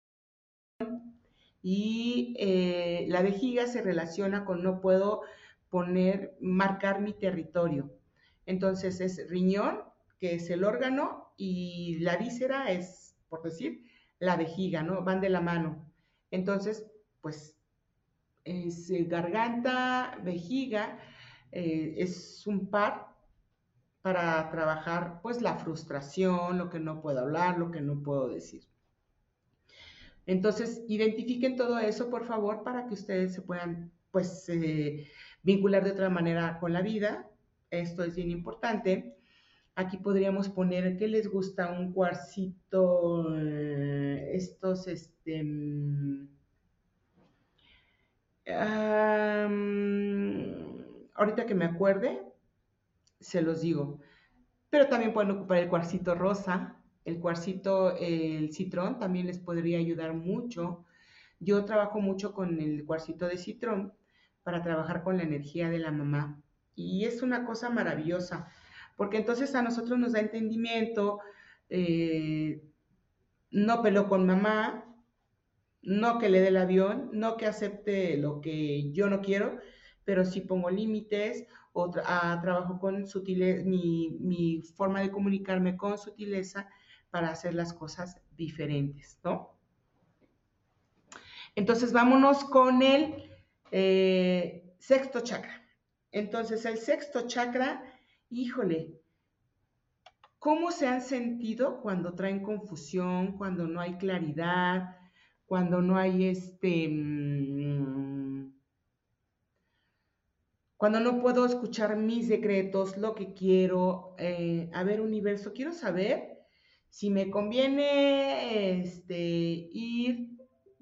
y la vejiga se relaciona con no puedo marcar mi territorio. Entonces, es riñón, que es el órgano, y la víscera es, por decir, la vejiga, ¿no? Van de la mano. Entonces, pues, es garganta, vejiga, es un par para trabajar, pues, la frustración, lo que no puedo hablar, lo que no puedo decir. Entonces, identifiquen todo eso, por favor, para que ustedes se puedan, pues, vincular de otra manera con la vida. Esto es bien importante. Aquí podríamos poner que les gusta un cuarcito, estos, ahorita que me acuerde, se los digo. Pero también pueden ocupar el cuarcito rosa, el cuarcito, el citrón también les podría ayudar mucho. Yo trabajo mucho con el cuarcito de citrón para trabajar con la energía de la mamá. Y es una cosa maravillosa, porque entonces a nosotros nos da entendimiento, eh, no peló con mamá, no que le dé el avión, no que acepte lo que yo no quiero, pero sí pongo límites o trabajo con sutileza, mi forma de comunicarme con sutileza para hacer las cosas diferentes, ¿no? Entonces vámonos con el sexto chakra. Entonces el sexto chakra, híjole, ¿cómo se han sentido cuando traen confusión, cuando no hay claridad, cuando no hay cuando no puedo escuchar mis decretos, lo que quiero? A ver, universo, quiero saber si me conviene ir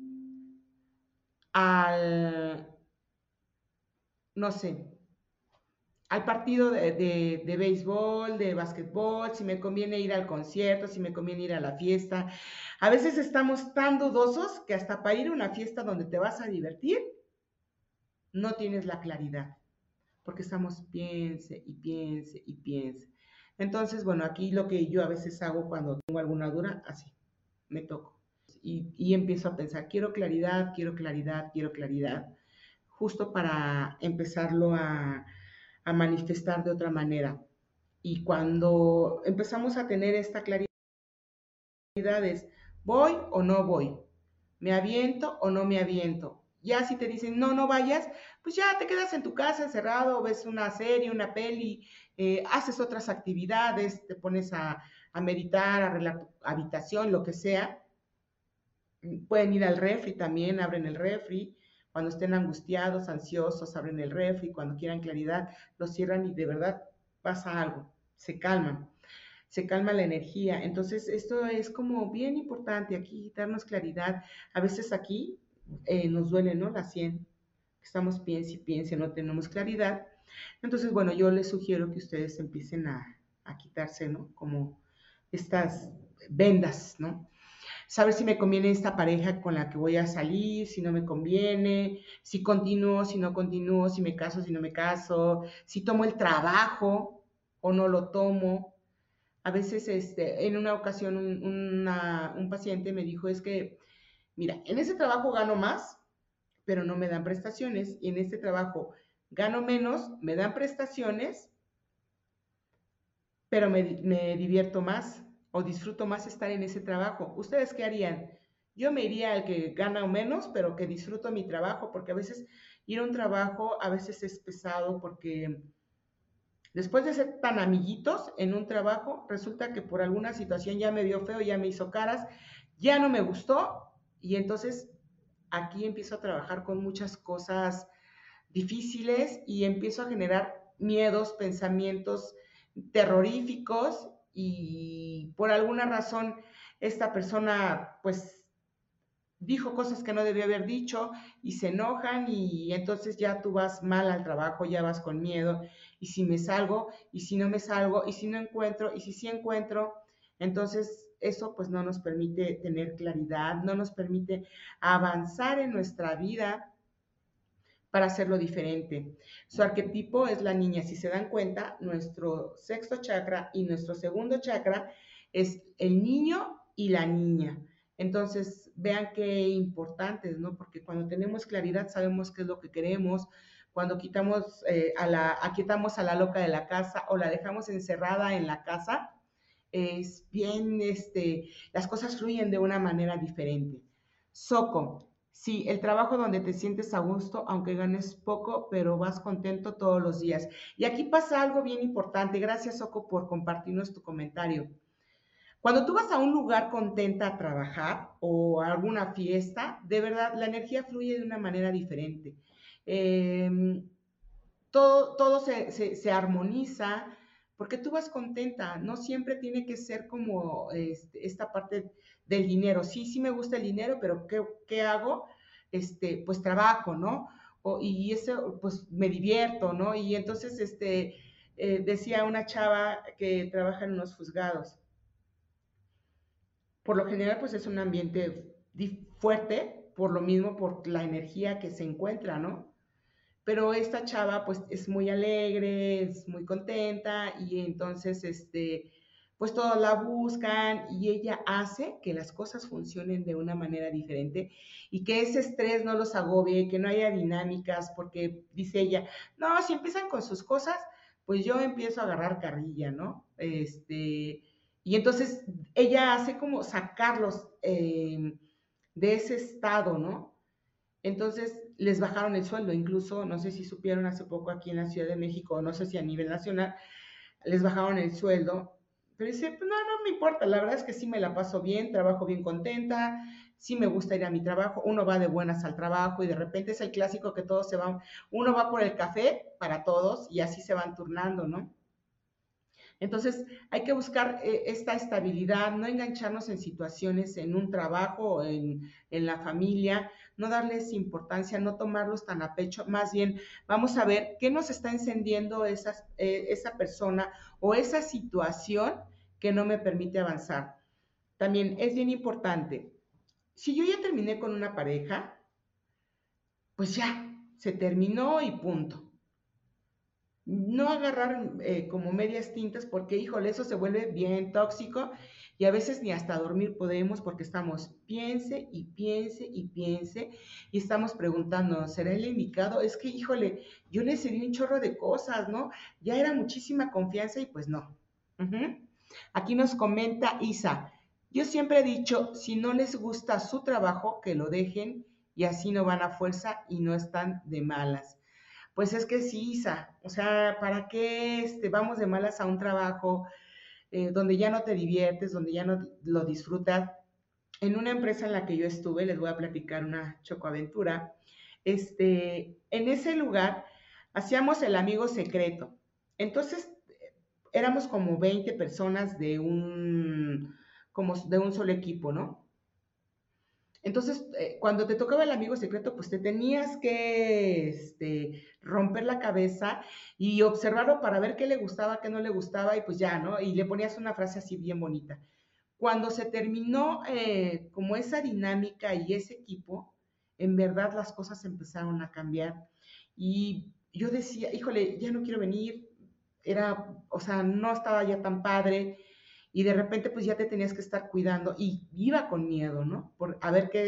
al, no sé, al partido de béisbol, de básquetbol, si me conviene ir al concierto, si me conviene ir a la fiesta. A veces estamos tan dudosos que hasta para ir a una fiesta donde te vas a divertir, no tienes la claridad, porque estamos piense y piense y piense. Entonces, bueno, aquí lo que yo a veces hago cuando tengo alguna duda, así, me toco. Y empiezo a pensar, quiero claridad, quiero claridad, quiero claridad, justo para empezarlo a manifestar de otra manera. Y cuando empezamos a tener esta claridad es, ¿voy o no voy? ¿Me aviento o no me aviento? Ya si te dicen, no, no vayas, pues ya te quedas en tu casa encerrado, ves una serie, una peli, haces otras actividades, te pones a meditar, a arreglar tu habitación, lo que sea. Pueden ir al refri también, abren el refri. Cuando estén angustiados, ansiosos, abren el refri. Cuando quieran claridad, lo cierran y de verdad pasa algo, se calma la energía. Entonces, esto es como bien importante aquí, darnos claridad. A veces aquí nos duele, ¿no? La sien, estamos piense y piense, no tenemos claridad. Entonces, bueno, yo les sugiero que ustedes empiecen a quitarse, ¿no? Como estas vendas, ¿no? Saber si me conviene esta pareja con la que voy a salir, si no me conviene, si continúo, si no continúo, si me caso, si no me caso, si tomo el trabajo o no lo tomo. A veces, en una ocasión, un paciente me dijo, es que, mira, en ese trabajo gano más, pero no me dan prestaciones, y en este trabajo gano menos, me dan prestaciones, pero me divierto más o disfruto más estar en ese trabajo. ¿Ustedes qué harían? Yo me iría al que gana menos, pero que disfruto mi trabajo, porque a veces ir a un trabajo a veces es pesado, porque después de ser tan amiguitos en un trabajo, resulta que por alguna situación ya me vio feo, ya me hizo caras, ya no me gustó, y entonces aquí empiezo a trabajar con muchas cosas difíciles y empiezo a generar miedos, pensamientos terroríficos, y por alguna razón esta persona pues dijo cosas que no debió haber dicho y se enojan, y entonces ya tú vas mal al trabajo, ya vas con miedo, y si me salgo, y si no me salgo, y si no encuentro, y si sí encuentro. Entonces eso pues no nos permite tener claridad, no nos permite avanzar en nuestra vida para hacerlo diferente. Su arquetipo es la niña. Si se dan cuenta, nuestro sexto chakra y nuestro segundo chakra es el niño y la niña. Entonces, vean qué importantes, ¿no? Porque cuando tenemos claridad sabemos qué es lo que queremos. Cuando quitamos a la loca de la casa o la dejamos encerrada en la casa, es bien, las cosas fluyen de una manera diferente. Soco, sí, el trabajo donde te sientes a gusto, aunque ganes poco, pero vas contento todos los días. Y aquí pasa algo bien importante. Gracias, Soco, por compartirnos tu comentario. Cuando tú vas a un lugar contenta a trabajar o a alguna fiesta, de verdad, la energía fluye de una manera diferente. Eh, todo se armoniza porque tú vas contenta. No siempre tiene que ser como esta parte del dinero. Sí, sí me gusta el dinero, pero ¿qué hago? Pues trabajo, ¿no? Y eso, pues me divierto, ¿no? Y entonces, decía una chava que trabaja en unos juzgados. Por lo general, pues es un ambiente fuerte, por lo mismo, por la energía que se encuentra, ¿no? Pero esta chava, pues es muy alegre, es muy contenta y entonces, pues todos la buscan y ella hace que las cosas funcionen de una manera diferente y que ese estrés no los agobie, que no haya dinámicas, porque dice ella, no, si empiezan con sus cosas, pues yo empiezo a agarrar carrilla, ¿no? Y entonces ella hace como sacarlos de ese estado, ¿no? Entonces les bajaron el sueldo, incluso no sé si supieron hace poco aquí en la Ciudad de México, no sé si a nivel nacional, les bajaron el sueldo. Pero dice, pues no me importa, la verdad es que sí me la paso bien, trabajo bien contenta, sí me gusta ir a mi trabajo, uno va de buenas al trabajo y de repente es el clásico que todos se van, uno va por el café para todos y así se van turnando, ¿no? Entonces, hay que buscar esta estabilidad, no engancharnos en situaciones, en un trabajo, en la familia, no darles importancia, no tomarlos tan a pecho, más bien vamos a ver qué nos está encendiendo esa persona o esa situación que no me permite avanzar. También es bien importante, si yo ya terminé con una pareja, pues ya, se terminó y punto. No agarrar como medias tintas porque, híjole, eso se vuelve bien tóxico y a veces ni hasta dormir podemos porque estamos piense y piense y piense y estamos preguntando, ¿será el indicado? Es que, híjole, yo le cedí un chorro de cosas, ¿no? Ya era muchísima confianza y pues no. Uh-huh. Aquí nos comenta Isa, yo siempre he dicho, si no les gusta su trabajo, que lo dejen y así no van a fuerza y no están de malas. Pues es que sí, Isa, o sea, ¿para qué vamos de malas a un trabajo donde ya no te diviertes, donde ya no lo disfrutas? En una empresa en la que yo estuve, les voy a platicar una chocoaventura, en ese lugar hacíamos el amigo secreto. Entonces, éramos como 20 personas como de un solo equipo, ¿no? Entonces, cuando te tocaba el amigo secreto, pues te tenías que romper la cabeza y observarlo para ver qué le gustaba, qué no le gustaba, y pues ya, ¿no? Y le ponías una frase así bien bonita. Cuando se terminó como esa dinámica y ese equipo, en verdad las cosas empezaron a cambiar. Y yo decía, híjole, ya no quiero venir, o sea, no estaba ya tan padre y de repente pues ya te tenías que estar cuidando y iba con miedo, ¿no? Por a ver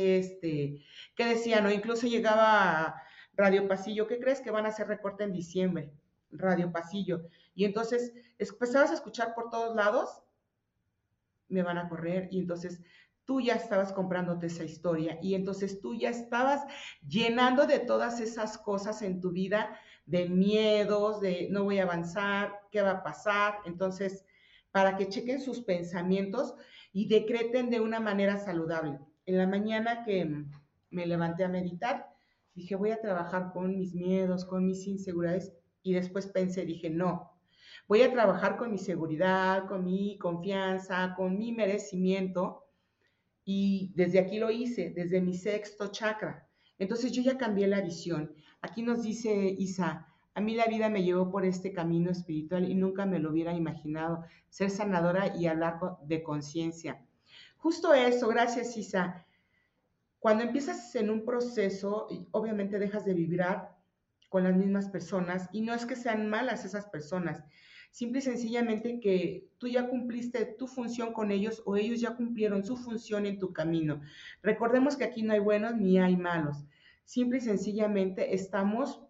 qué decían, ¿no? Incluso llegaba a Radio Pasillo, ¿qué crees que van a hacer recorte en diciembre? Radio Pasillo. Y entonces empezabas a escuchar por todos lados, me van a correr, y entonces tú ya estabas comprándote esa historia y entonces tú ya estabas llenando de todas esas cosas en tu vida, de miedos, de no voy a avanzar, qué va a pasar. Entonces, para que chequen sus pensamientos y decreten de una manera saludable. En la mañana que me levanté a meditar, dije, voy a trabajar con mis miedos, con mis inseguridades, y después pensé, dije, no, voy a trabajar con mi seguridad, con mi confianza, con mi merecimiento, y desde aquí lo hice, desde mi sexto chakra. Entonces yo ya cambié la visión. Aquí nos dice Isa, a mí la vida me llevó por este camino espiritual y nunca me lo hubiera imaginado, ser sanadora y hablar de conciencia. Justo eso, gracias Isa. Cuando empiezas en un proceso, obviamente dejas de vibrar con las mismas personas y no es que sean malas esas personas, simple y sencillamente que tú ya cumpliste tu función con ellos o ellos ya cumplieron su función en tu camino. Recordemos que aquí no hay buenos ni hay malos, simple y sencillamente estamos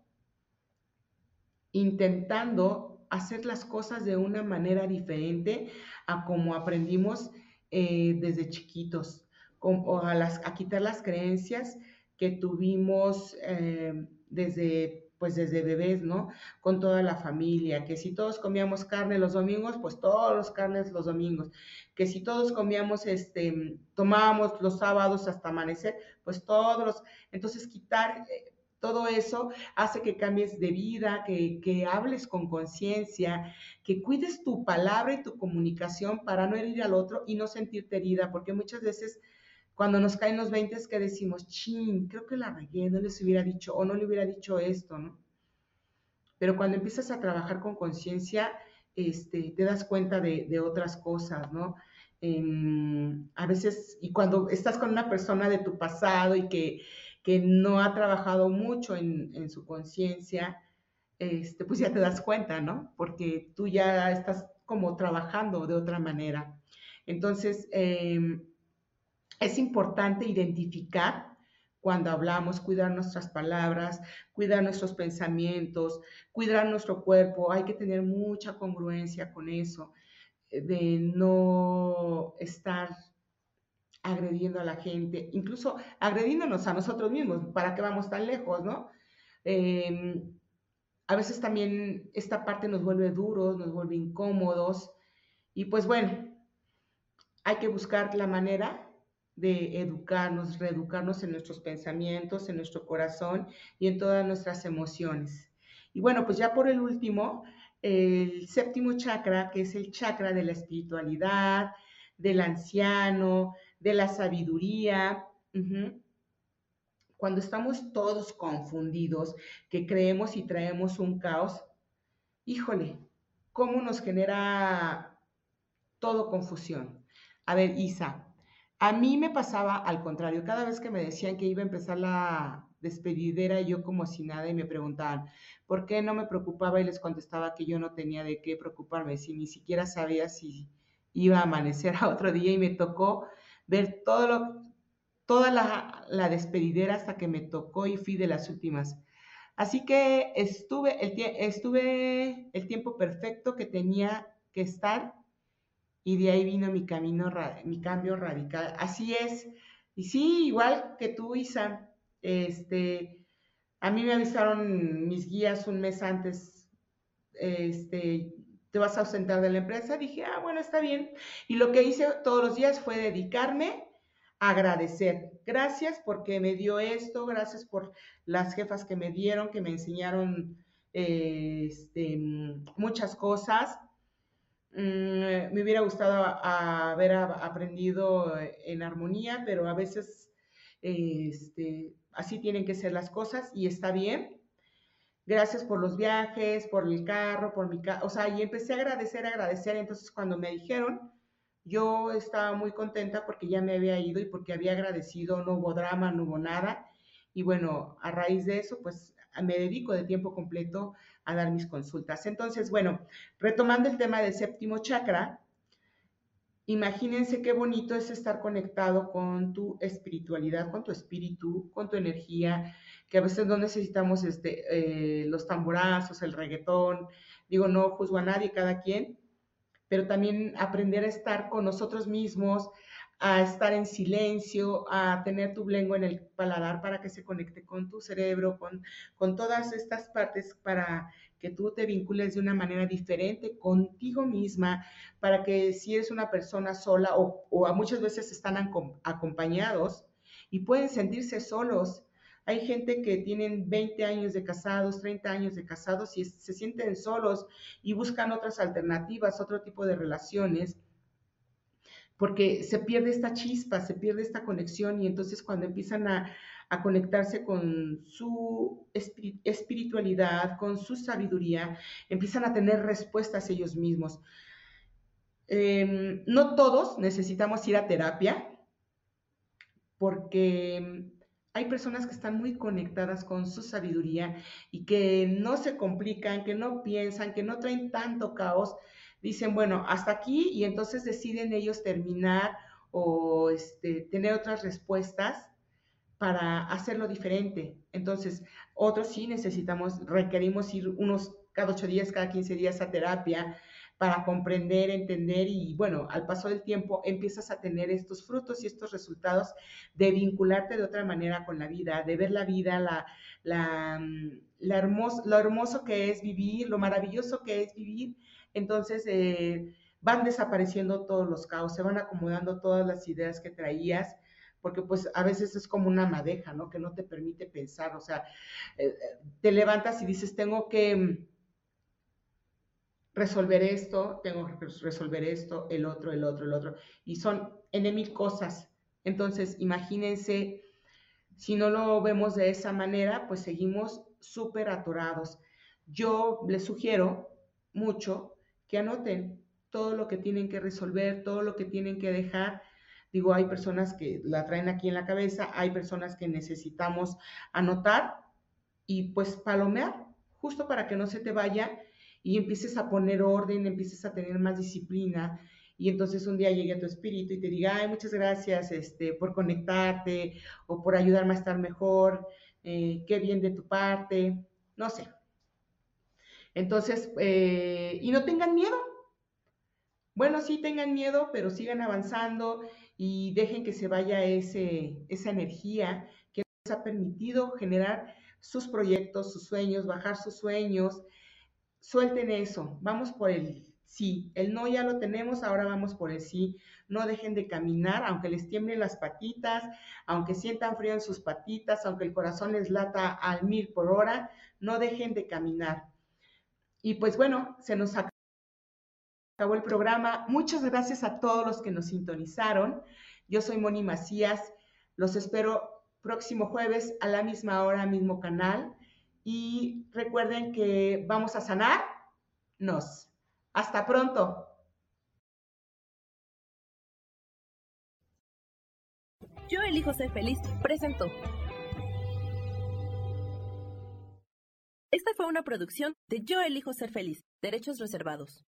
intentando hacer las cosas de una manera diferente a como aprendimos desde chiquitos, o a quitar las creencias que tuvimos desde bebés, ¿no? Con toda la familia, que si todos comíamos carne los domingos, pues todos los carnes los domingos, que si todos comíamos, tomábamos los sábados hasta amanecer, pues entonces quitar todo eso hace que cambies de vida, que hables con conciencia, que cuides tu palabra y tu comunicación para no herir al otro y no sentirte herida, porque muchas veces cuando nos caen los 20 es que decimos, chin, creo que la regué, no les hubiera dicho o no le hubiera dicho esto, ¿no? pero cuando empiezas a trabajar con conciencia, te das cuenta de otras cosas, ¿no? A veces, y cuando estás con una persona de tu pasado y que no ha trabajado mucho en su conciencia, pues ya te das cuenta, ¿no? Porque tú ya estás como trabajando de otra manera. Entonces, es importante identificar cuando hablamos, cuidar nuestras palabras, cuidar nuestros pensamientos, cuidar nuestro cuerpo. Hay que tener mucha congruencia con eso, de no estar agrediendo a la gente, incluso agrediéndonos a nosotros mismos. ¿Para qué vamos tan lejos, no? Eh, a veces también esta parte nos vuelve duros, nos vuelve incómodos y pues bueno, hay que buscar la manera de educarnos, reeducarnos en nuestros pensamientos, en nuestro corazón y en todas nuestras emociones. Y bueno, pues ya por el último, el séptimo chakra, que es el chakra de la espiritualidad, del anciano, de la sabiduría. Cuando estamos todos confundidos, que creemos y traemos un caos, híjole, ¿cómo nos genera todo confusión? A ver, Isa, a mí me pasaba al contrario, cada vez que me decían que iba a empezar la despedidera, yo como si nada y me preguntaban, ¿por qué no me preocupaba? Y les contestaba que yo no tenía de qué preocuparme, si ni siquiera sabía si iba a amanecer a otro día y me tocó ver toda la despedidera hasta que me tocó y fui de las últimas. Así que estuve el tiempo perfecto que tenía que estar y de ahí vino mi camino, mi cambio radical. Así es. Y sí, igual que tú, Isa, a mí me avisaron mis guías un mes antes, te vas a ausentar de la empresa. Dije, bueno, está bien. Y lo que hice todos los días fue dedicarme a agradecer. Gracias porque me dio esto, gracias por las jefas que me dieron, que me enseñaron muchas cosas. Me hubiera gustado haber aprendido en armonía, pero a veces así tienen que ser las cosas y está bien. Gracias por los viajes, por el carro, por mi casa, o sea, y empecé a agradecer. Entonces, cuando me dijeron, yo estaba muy contenta porque ya me había ido y porque había agradecido, no hubo drama, no hubo nada. Y bueno, a raíz de eso, pues me dedico de tiempo completo a dar mis consultas. Entonces, bueno, retomando el tema del séptimo chakra, imagínense qué bonito es estar conectado con tu espiritualidad, con tu espíritu, con tu energía, que a veces no necesitamos los tamborazos, el reggaetón. Digo, no juzgo a nadie, cada quien, pero también aprender a estar con nosotros mismos, a estar en silencio, a tener tu lengua en el paladar para que se conecte con tu cerebro, con todas estas partes para que tú te vincules de una manera diferente contigo misma, para que si eres una persona sola o a muchas veces están acompañados y pueden sentirse solos. Hay gente que tienen 20 años de casados, 30 años de casados y se sienten solos y buscan otras alternativas, otro tipo de relaciones, porque se pierde esta chispa, se pierde esta conexión y entonces cuando empiezan a conectarse con su espiritualidad, con su sabiduría, empiezan a tener respuestas ellos mismos. No todos necesitamos ir a terapia porque hay personas que están muy conectadas con su sabiduría y que no se complican, que no piensan, que no traen tanto caos. Dicen, bueno, hasta aquí y entonces deciden ellos terminar o tener otras respuestas para hacerlo diferente. Entonces, otros sí requerimos ir unos cada 8 días, cada 15 días a terapia para comprender, entender y bueno, al paso del tiempo empiezas a tener estos frutos y estos resultados de vincularte de otra manera con la vida, de ver la vida, lo hermoso que es vivir, lo maravilloso que es vivir. Entonces, van desapareciendo todos los caos, se van acomodando todas las ideas que traías, porque pues a veces es como una madeja, ¿no? Que no te permite pensar, o sea, te levantas y dices, tengo que resolver esto, tengo que resolver esto, el otro, y son N mil cosas. Entonces, imagínense, si no lo vemos de esa manera, pues seguimos súper atorados. yo les sugiero mucho que anoten todo lo que tienen que resolver, todo lo que tienen que dejar. Digo, hay personas que la traen aquí en la cabeza, hay personas que necesitamos anotar y pues palomear, justo para que no se te vaya y empieces a poner orden, empieces a tener más disciplina y entonces un día llegue a tu espíritu y te diga, ay, muchas gracias por conectarte o por ayudarme a estar mejor, qué bien de tu parte, no sé. Entonces, y no tengan miedo. Bueno, sí tengan miedo, pero sigan avanzando y dejen que se vaya esa energía que les ha permitido generar sus proyectos, sus sueños, bajar sus sueños. Suelten eso, vamos por el sí. El no ya lo tenemos, ahora vamos por el sí. No dejen de caminar, aunque les tiemblen las patitas, aunque sientan frío en sus patitas, aunque el corazón les lata al 1000 por hora, no dejen de caminar. Y pues bueno, se nos acabó el programa. Muchas gracias a todos los que nos sintonizaron. Yo soy Moni Macías. Los espero próximo jueves a la misma hora, mismo canal. Y recuerden que vamos a sanarnos. Hasta pronto. Yo elijo ser feliz presentó. Esta fue una producción de Yo elijo ser feliz. Derechos reservados.